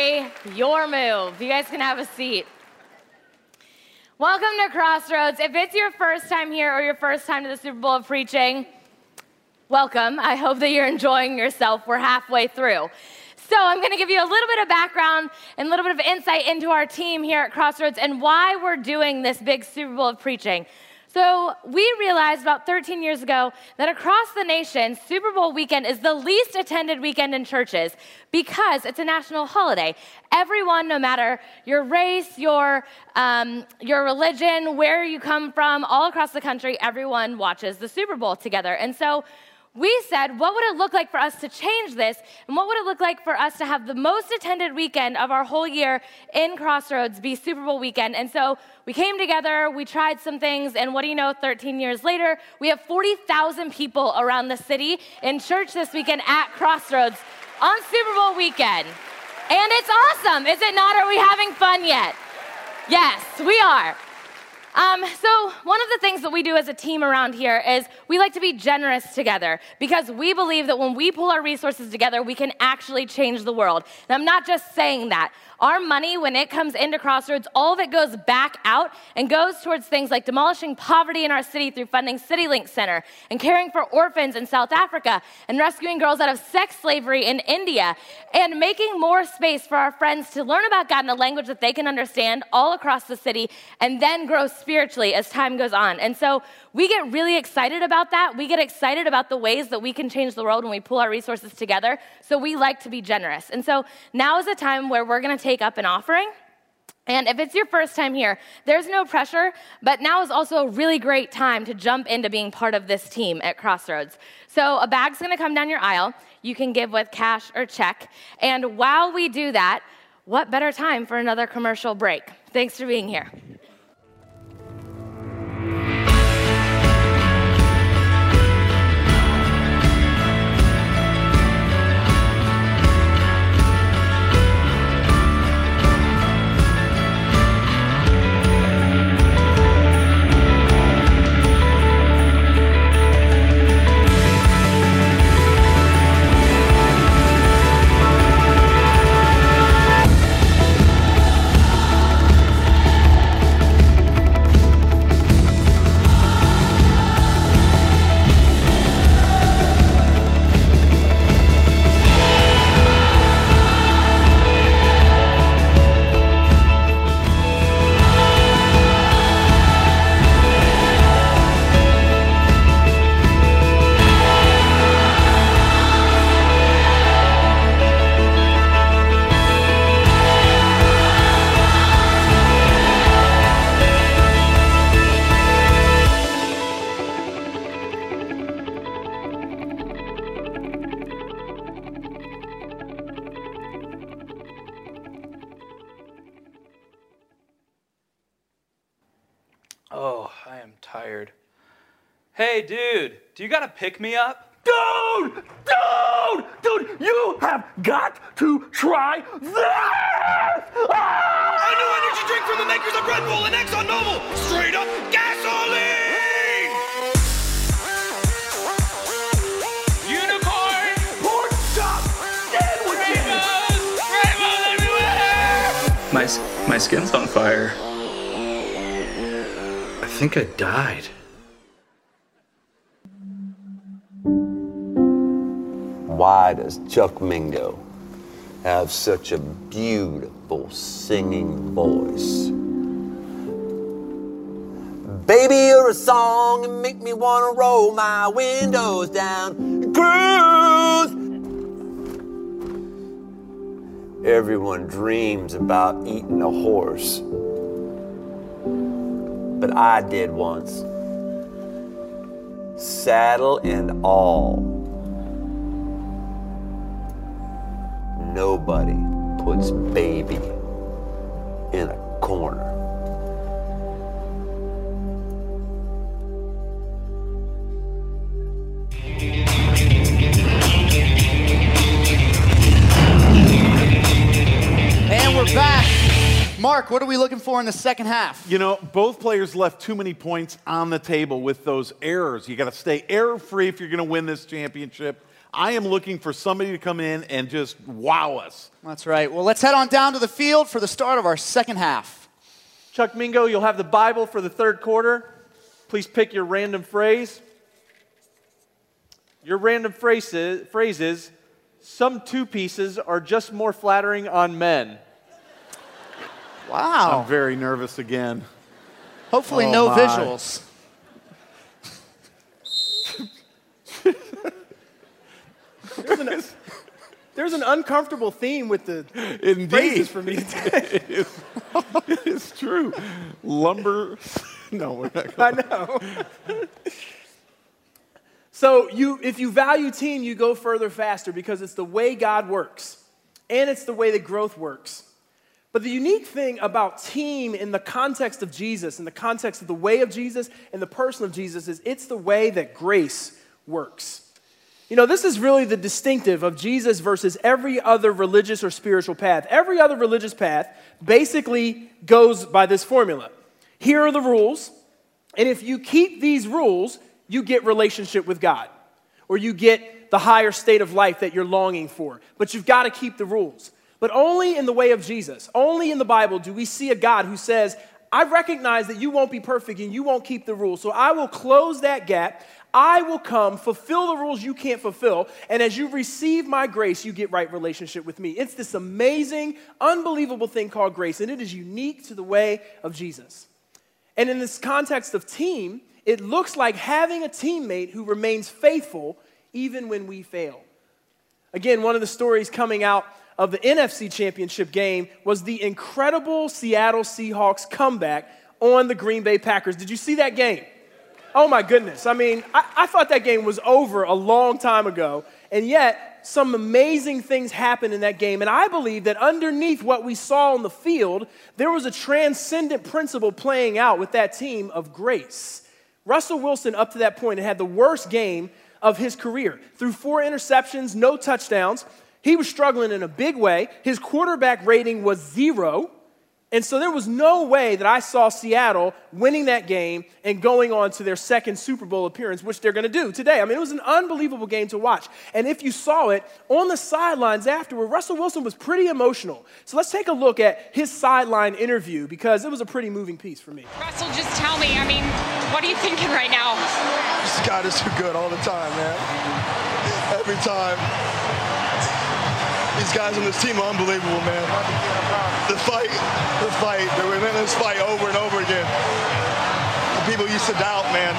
Mary, your move. You guys can have a seat. Welcome to Crossroads. If it's your first time here or your first time to the Super Bowl of Preaching, welcome. I hope that you're enjoying yourself. We're halfway through. So I'm going to give you a little bit of background and a little bit of insight into our team here at Crossroads and why we're doing this big Super Bowl of Preaching. So we realized about 13 years ago that across the nation, Super Bowl weekend is the least attended weekend in churches because it's a national holiday. Everyone, no matter your race, your religion, where you come from, all across the country, everyone watches the Super Bowl together. And so we said, what would it look like for us to change this? And what would it look like for us to have the most attended weekend of our whole year in Crossroads be Super Bowl weekend? And so we came together, we tried some things, and what do you know, 13 years later, we have 40,000 people around the city in church this weekend at Crossroads on Super Bowl weekend. And it's awesome, is it not? Are we having fun yet? Yes, we are. So one of the things that we do as a team around here is we like to be generous together because we believe that when we pull our resources together, we can actually change the world. And I'm not just saying that. Our money, when it comes into Crossroads, all of it goes back out and goes towards things like demolishing poverty in our city through funding CityLink Center and caring for orphans in South Africa and rescuing girls out of sex slavery in India and making more space for our friends to learn about God in a language that they can understand all across the city and then grow spiritually as time goes on. And so we get really excited about that. We get excited about the ways that we can change the world when we pull our resources together. So we like to be generous. And so now is a time where we're going to take up an offering. And if it's your first time here, there's no pressure, but now is also a really great time to jump into being part of this team at Crossroads. So a bag's going to come down your aisle. You can give with cash or check. And while we do that, what better time for another commercial break? Thanks for being here. Oh, I am tired. Hey, dude, do you gotta pick me up? Dude, you have got to try this! A new energy drink from the makers of Red Bull and ExxonMobil. Straight up gasoline! Unicorn! Pork chop sandwiches! Rainbows everywhere! My skin's on fire. I think I died. Why does Chuck Mingo have such a beautiful singing voice? Baby, you're a song and make me want to roll my windows down and cruise. Everyone dreams about eating a horse, but I did once. Saddle and all. Nobody puts baby in a corner. And we're back. Mark, what are we looking for in the second half? You know, both players left too many points on the table with those errors. You got to stay error-free if you're going to win this championship. I am looking for somebody to come in and just wow us. That's right. Well, let's head on down to the field for the start of our second half. Chuck Mingo, you'll have the Bible for the third quarter. Please pick your random phrase. Your random phrase is, some two pieces are just more flattering on men. Wow. I'm very nervous again. Hopefully no visuals. There's an uncomfortable theme with the Indeed. phrases for me today. It's true. Lumber. No, we're not I going. know. So if you value team, you go further faster because it's the way God works, and it's the way that growth works. But the unique thing about team in the context of Jesus, in the context of the way of Jesus and the person of Jesus, is it's the way that grace works. You know, this is really the distinctive of Jesus versus every other religious or spiritual path. Every other religious path basically goes by this formula. Here are the rules, and if you keep these rules, you get relationship with God, or you get the higher state of life that you're longing for. But you've got to keep the rules. But only in the way of Jesus, only in the Bible do we see a God who says, I recognize that you won't be perfect and you won't keep the rules, so I will close that gap. I will come, fulfill the rules you can't fulfill, and as you receive my grace, you get right relationship with me. It's this amazing, unbelievable thing called grace, and it is unique to the way of Jesus. And in this context of team, it looks like having a teammate who remains faithful even when we fail. Again, one of the stories coming out of the NFC Championship game was the incredible Seattle Seahawks comeback on the Green Bay Packers. Did you see that game? Oh my goodness. I mean, I thought that game was over a long time ago, and yet some amazing things happened in that game. And I believe that underneath what we saw on the field, there was a transcendent principle playing out with that team of grace. Russell Wilson, up to that point, had the worst game of his career. Through 4 interceptions, no touchdowns. He was struggling in a big way. His quarterback rating was 0. And so there was no way that I saw Seattle winning that game and going on to their second Super Bowl appearance, which they're going to do today. I mean, it was an unbelievable game to watch. And if you saw it, on the sidelines afterward, Russell Wilson was pretty emotional. So let's take a look at his sideline interview because it was a pretty moving piece for me. Russell, just tell me, I mean, what are you thinking right now? This God is too good all the time, man. Every time. These guys on this team are unbelievable, man. The relentless fight over and over again. The people used to doubt, man.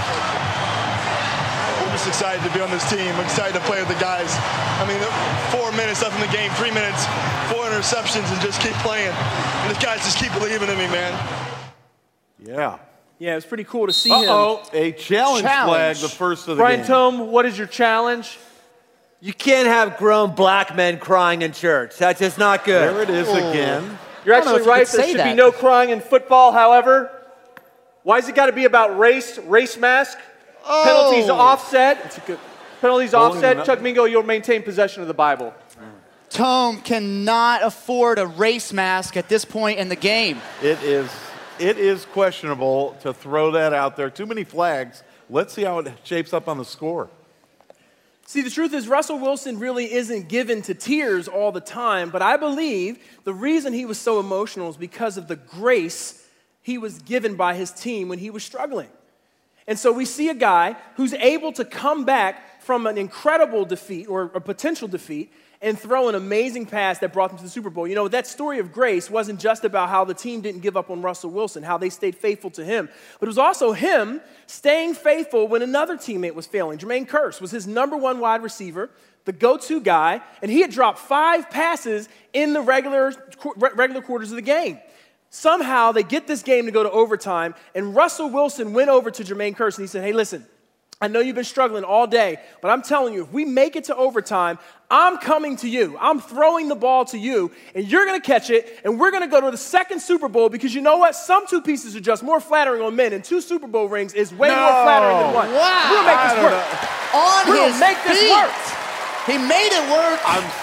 I'm just excited to be on this team. I'm excited to play with the guys. I mean, 4 minutes left in the game, 3 minutes, 4 interceptions, and just keep playing. And these guys just keep believing in me, man. Yeah. Yeah, it was pretty cool to see him. A challenge flag, the first of the Brian game. Tome, what is your challenge? You can't have grown black men crying in church. That's just not good. There it is again. You're actually right. There should be no crying in football. However, why has it got to be about race mask? Penalties offset. It's a good penalties offset. Chuck Mingo, you'll maintain possession of the Bible. Tome cannot afford a race mask at this point in the game. It is questionable to throw that out there. Too many flags. Let's see how it shapes up on the score. See, the truth is Russell Wilson really isn't given to tears all the time, but I believe the reason he was so emotional is because of the grace he was given by his team when he was struggling. And so we see a guy who's able to come back from an incredible defeat or a potential defeat and throw an amazing pass that brought them to the Super Bowl. You know, that story of grace wasn't just about how the team didn't give up on Russell Wilson, how they stayed faithful to him, but it was also him staying faithful when another teammate was failing. Jermaine Kearse was his number 1 wide receiver, the go-to guy, and he had dropped 5 passes in the regular quarters of the game. Somehow they get this game to go to overtime, and Russell Wilson went over to Jermaine Kearse and he said, hey, listen, I know you've been struggling all day, but I'm telling you, if we make it to overtime, I'm coming to you. I'm throwing the ball to you, and you're going to catch it, and we're going to go to the second Super Bowl because you know what? Some 2 pieces are just more flattering on men, and 2 Super Bowl rings is way more flattering than 1. Wow. We'll make this work. On we'll his make this feet. work. He made it work.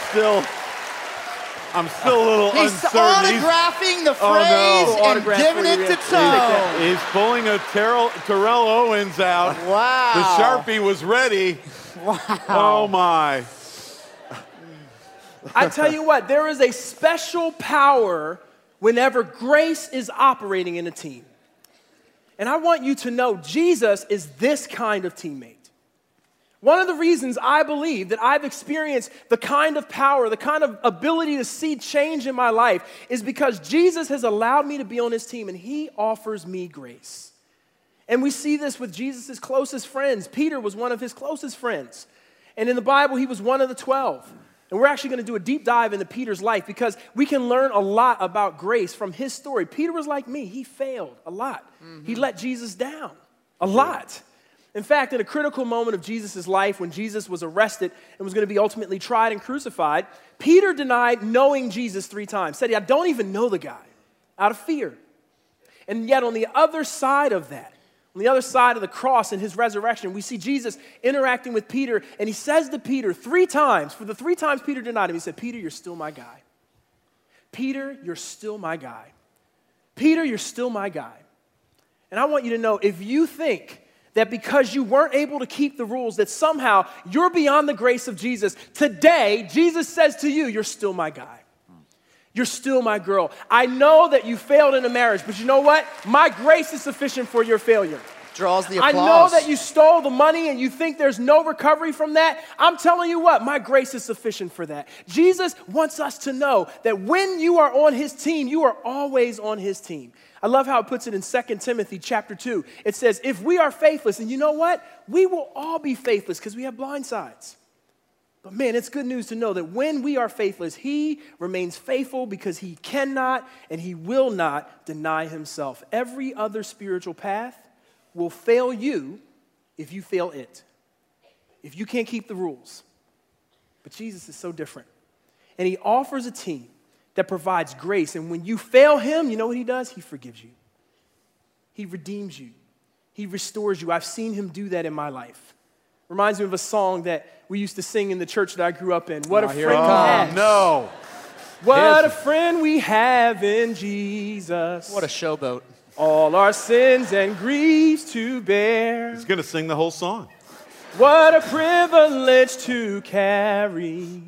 I'm still a little He's uncertain. autographing the phrase and giving it to Tome. He's pulling a Terrell Owens out. Wow. The Sharpie was ready. Wow. Oh, my. I tell you what, there is a special power whenever grace is operating in a team. And I want you to know Jesus is this kind of teammate. One of the reasons I believe that I've experienced the kind of power, the kind of ability to see change in my life is because Jesus has allowed me to be on his team and he offers me grace. And we see this with Jesus' closest friends. Peter was one of his closest friends. And in the Bible, he was one of the 12. And we're actually going to do a deep dive into Peter's life because we can learn a lot about grace from his story. Peter was like me. He failed a lot. He let Jesus down a lot. In fact, in a critical moment of Jesus' life, when Jesus was arrested and was going to be ultimately tried and crucified, Peter denied knowing Jesus 3 times. Said, I don't even know the guy, out of fear. And yet on the other side of that, on the other side of the cross in his resurrection, we see Jesus interacting with Peter, and he says to Peter 3 times, for the 3 times Peter denied him, he said, Peter, you're still my guy. Peter, you're still my guy. Peter, you're still my guy. And I want you to know, if you think that because you weren't able to keep the rules, that somehow you're beyond the grace of Jesus, today, Jesus says to you, you're still my guy. You're still my girl. I know that you failed in a marriage, but you know what? My grace is sufficient for your failure. Draws the applause. I know that you stole the money and you think there's no recovery from that. I'm telling you what, my grace is sufficient for that. Jesus wants us to know that when you are on his team, you are always on his team. I love how it puts it in 2 Timothy chapter 2. It says, if we are faithless, and you know what? We will all be faithless because we have blind sides. But man, it's good news to know that when we are faithless, he remains faithful because he cannot and he will not deny himself. Every other spiritual path will fail you if you fail it, if you can't keep the rules. But Jesus is so different. And he offers a team that provides grace. And when you fail him, you know what he does? He forgives you. He redeems you. He restores you. I've seen him do that in my life. Reminds me of a song that we used to sing in the church that I grew up in. What a friend we have. No. What a friend we have in Jesus. What a showboat. All our sins and griefs to bear. He's going to sing the whole song. What a privilege to carry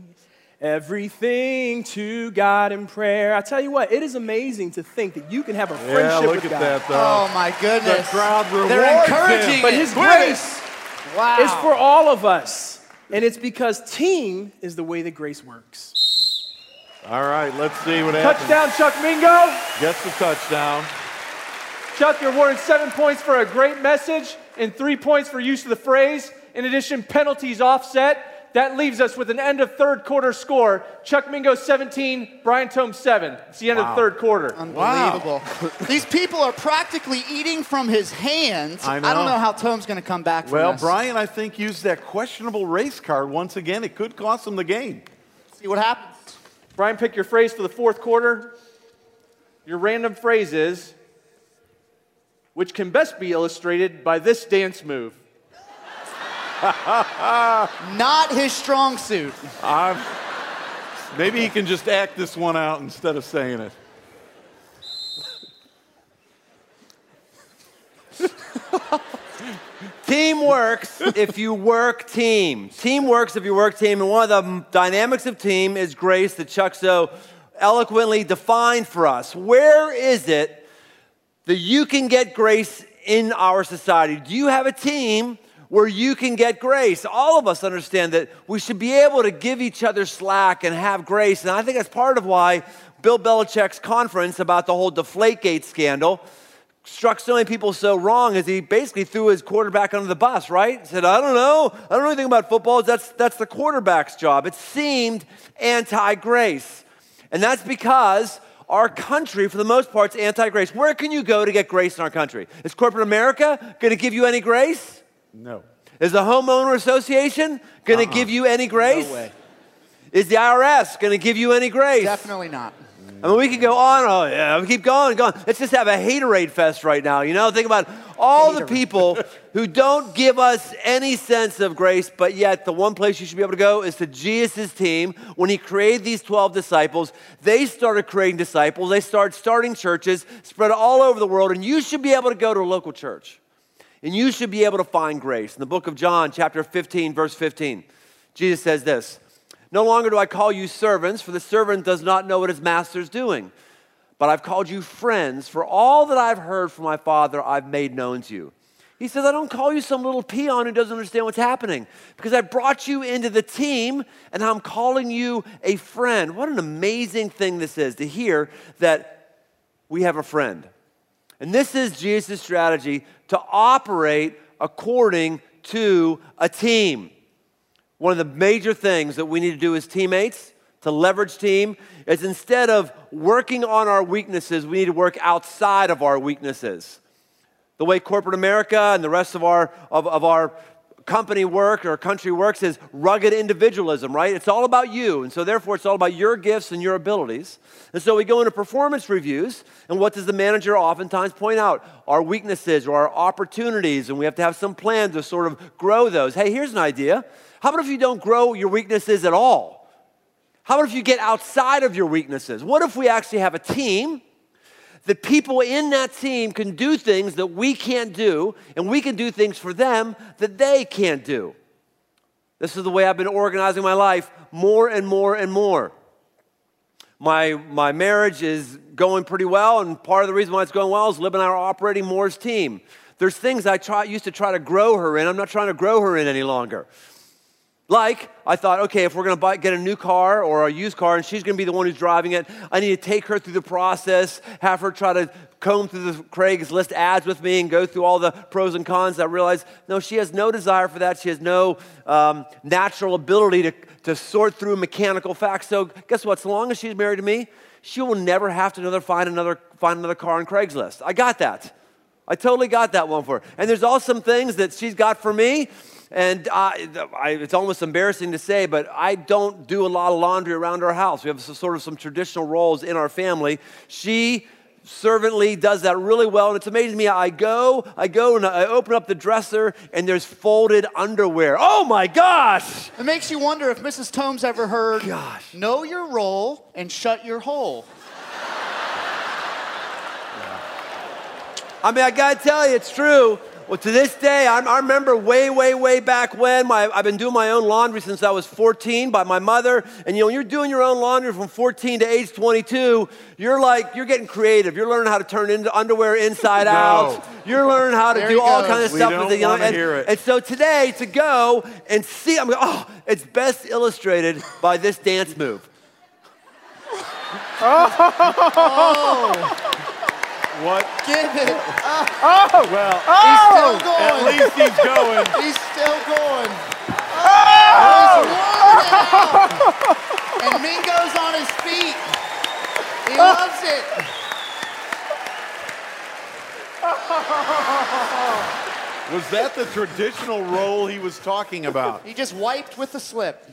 everything to God in prayer. I tell you what, it is amazing to think that you can have a friendship with God. Yeah, look at that, though. Oh, my goodness. The crowd rewards They're encouraging him. But his grace is for all of us. And it's because team is the way that grace works. All right, let's see what happens. Touchdown, Chuck Mingo. Gets the touchdown. Chuck, you're awarded 7 points for a great message and 3 points for use of the phrase. In addition, penalties offset. That leaves us with an end of third quarter score. Chuck Mingo 17, Brian Tome 7. It's the end of the third quarter. Unbelievable. These people are practically eating from his hands. I know. I don't know how Tome's going to come back from Well, this. Brian, I think, used that questionable race card once again. It could cost him the game. See what happens. Brian, pick your phrase for the fourth quarter. Your random phrase is, which can best be illustrated by this dance move. Not his strong suit. Maybe he can just act this one out instead of saying it. Team works if you work team. Team works if you work team. And one of the dynamics of team is grace that Chuck so eloquently defined for us. Where is it that you can get grace in our society? Do you have a team where you can get grace? All of us understand that we should be able to give each other slack and have grace. And I think that's part of why Bill Belichick's conference about the whole Deflategate scandal struck so many people so wrong, as he basically threw his quarterback under the bus, right? He said, I don't know anything about football. That's the quarterback's job. It seemed anti-grace. And that's because our country, for the most part, is anti-grace. Where can you go to get grace in our country? Is corporate America going to give you any grace? No. Is the homeowner association going to give you any grace? No way. Is the IRS going to give you any grace? Definitely not. I mean, we could go on. Oh, yeah, we keep going. Let's just have a haterade fest right now. You know, think about all the people who don't give us any sense of grace, but yet the one place you should be able to go is to Jesus' team. When he created these 12 disciples, they started creating disciples. They started starting churches, spread all over the world, and you should be able to go to a local church. And you should be able to find grace. In the book of John, chapter 15, verse 15, Jesus says this, "No longer do I call you servants, for the servant does not know what his master is doing. But I've called you friends, for all that I've heard from my Father I've made known to you." He says, I don't call you some little peon who doesn't understand what's happening, because I brought you into the team, and I'm calling you a friend. What an amazing thing this is, to hear that we have a friend. And this is Jesus' strategy to operate according to a team. One of the major things that we need to do as teammates, to leverage team, is instead of working on our weaknesses, we need to work outside of our weaknesses. The way corporate America and the rest of our company work or country works is rugged individualism, right? It's all about you, and so therefore it's all about your gifts and your abilities. And so we go into performance reviews, and what does the manager oftentimes point out? Our weaknesses or our opportunities, and we have to have some plan to sort of grow those. Hey, here's an idea. How about if you don't grow your weaknesses at all? How about if you get outside of your weaknesses? What if we actually have a team? The people in that team can do things that we can't do, and we can do things for them that they can't do. This is the way I've been organizing my life more and more and more. My marriage is going pretty well, and part of the reason why it's going well is Lib and I are operating more as team. There's things I used to try to grow her in. I'm not trying to grow her in any longer. Like, I thought, okay, if we're going to get a new car or a used car and she's going to be the one who's driving it, I need to take her through the process, have her try to comb through the Craigslist ads with me and go through all the pros and cons. I realized, no, she has no desire for that. She has no natural ability to sort through mechanical facts. So guess what? So long as she's married to me, she will never have to find another car on Craigslist. I got that. I totally got that one for her. And there's also some things that she's got for me. And it's almost embarrassing to say, but I don't do a lot of laundry around our house. We have some traditional roles in our family. She servantly does that really well, and it's amazing to me. I go and I open up the dresser, and there's folded underwear. Oh my gosh! It makes you wonder if Mrs. Tomes ever heard, know your role and shut your hole. I mean, I gotta tell you, it's true. Well, to this day, I remember way back when, I've been doing my own laundry since I was 14 by my mother. And when you're doing your own laundry from 14 to age 22, you're getting creative. You're learning how to turn into underwear inside out. You're learning how to do all kinds of stuff. And so today, to go and see, it's best illustrated by this dance move. What? Give it. Well, he's still going. At least he's going. He's still going. He's worn out. And Mingo's on his feet. He loves it. Was that the traditional role he was talking about? He just wiped with the slip.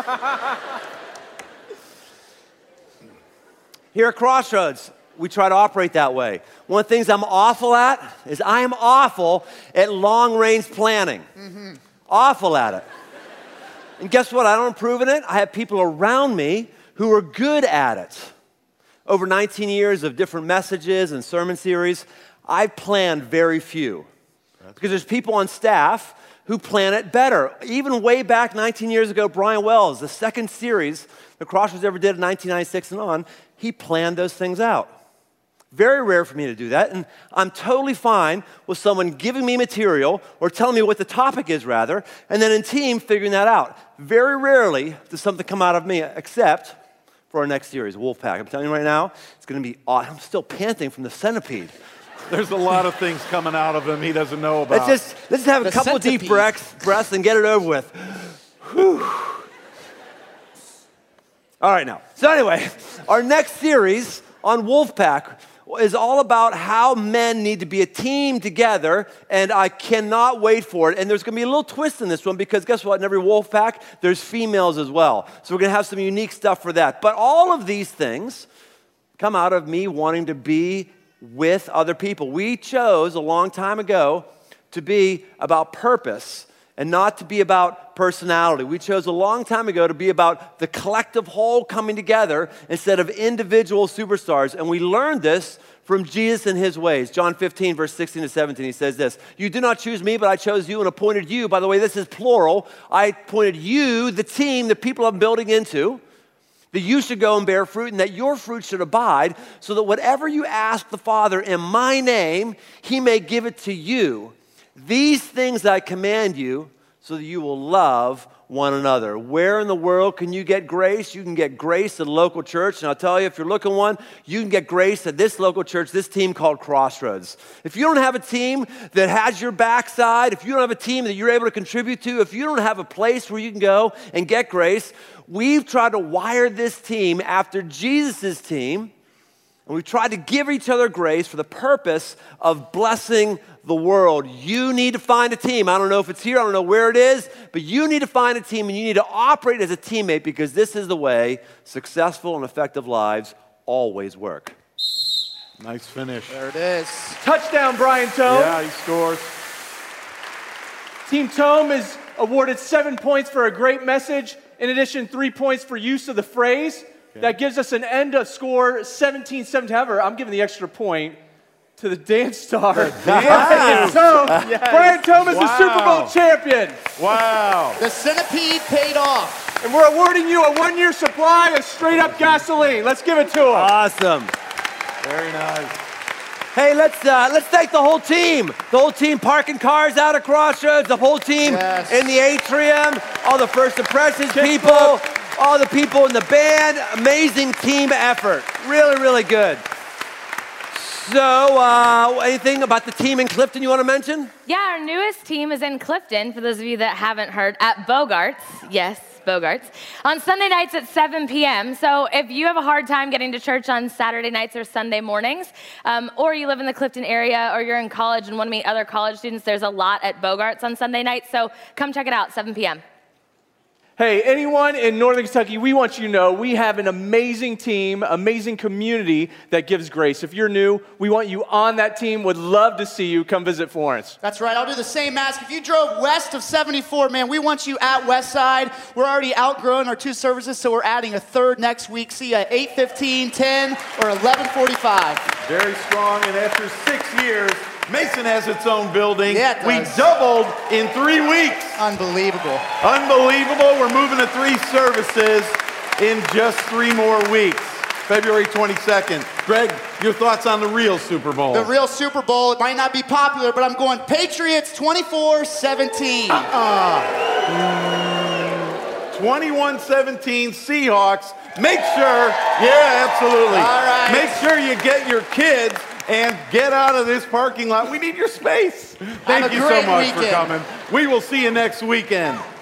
Here at Crossroads, we try to operate that way. One of the things I'm awful at is I am awful at long-range planning. Mm-hmm. Awful at it. And guess what? I don't improve in it. I have people around me who are good at it. Over 19 years of different messages and sermon series, I've planned very few. Because there's people on staff who plan it better. Even way back 19 years ago, Brian Wells, the second series the Crossroads ever did in 1996 and on, he planned those things out. Very rare for me to do that, and I'm totally fine with someone giving me material or telling me what the topic is, rather, and then in team figuring that out. Very rarely does something come out of me, except for our next series, Wolfpack. I'm telling you right now, it's going to be awesome. I'm still panting from the centipede. There's a lot of things coming out of him he doesn't know about. Let's just have a couple deep breaths and get it over with. Whew. All right, now. So anyway, our next series on Wolfpack is all about how men need to be a team together, and I cannot wait for it. And there's going to be a little twist in this one because guess what? In every wolf pack, there's females as well. So we're going to have some unique stuff for that. But all of these things come out of me wanting to be with other people. We chose a long time ago to be about purpose and not to be about personality. We chose a long time ago to be about the collective whole coming together instead of individual superstars. And we learned this from Jesus and his ways. John 15, verse 16 to 17, he says this: "You do not choose me, but I chose you and appointed you." By the way, this is plural. I appointed you, the team, the people I'm building into, that you should go and bear fruit and that your fruit should abide, so that whatever you ask the Father in my name, he may give it to you. These things I command you, so that you will love one another. Where in the world can you get grace? You can get grace at a local church. And I'll tell you, if you're looking one, you can get grace at this local church, this team called Crossroads. If you don't have a team that has your backside, if you don't have a team that you're able to contribute to, if you don't have a place where you can go and get grace, we've tried to wire this team after Jesus' team. And we've tried to give each other grace for the purpose of blessing the world. You need to find a team. I don't know if it's here, I don't know where it is, but you need to find a team and you need to operate as a teammate, because this is the way successful and effective lives always work. Nice finish. There it is. Touchdown, Brian Tome. Yeah, he scores. Team Tome is awarded 7 points for a great message. In addition, 3 points for use of the phrase. That gives us an end of score 17-17. However, I'm giving the extra point to the dance star. Brian Tome. Yes. Brian Tome is the Super Bowl champion. Wow. The centipede paid off. And we're awarding you a 1-year supply of straight-up gasoline. Let's give it to him. Awesome. Very nice. Hey, let's thank the whole team. The whole team parking cars out at Crossroads, the whole team in the atrium, all the First Impressions people, all the people in the band. Amazing team effort. Really, really good. So, anything about the team in Clifton you want to mention? Yeah, our newest team is in Clifton, for those of you that haven't heard, at Bogarts. Yes, Bogarts. On Sunday nights at 7 p.m. So if you have a hard time getting to church on Saturday nights or Sunday mornings, or you live in the Clifton area, or you're in college and want to meet other college students, there's a lot at Bogarts on Sunday nights. So come check it out, 7 p.m. Hey, anyone in Northern Kentucky, we want you to know we have an amazing team, amazing community that gives grace. If you're new, we want you on that team. Would love to see you. Come visit Florence. That's right. I'll do the same ask. If you drove west of 74, man, we want you at Westside. We're already outgrowing our 2 services, so we're adding a 3rd next week. See you at 8:15, 10, or 11:45. Very strong, and after 6 years, Mason has its own building. Yeah, it we does. doubled in 3 weeks. Unbelievable. Unbelievable. We're moving to 3 services in just 3 more weeks. February 22nd. Greg, your thoughts on the real Super Bowl? The real Super Bowl, it might not be popular, but I'm going Patriots 24-17. 21-17 Seahawks. Make sure, yeah, absolutely. All right. Make sure you get your kids and get out of this parking lot. We need your space. Thank you so much for coming. We will see you next weekend.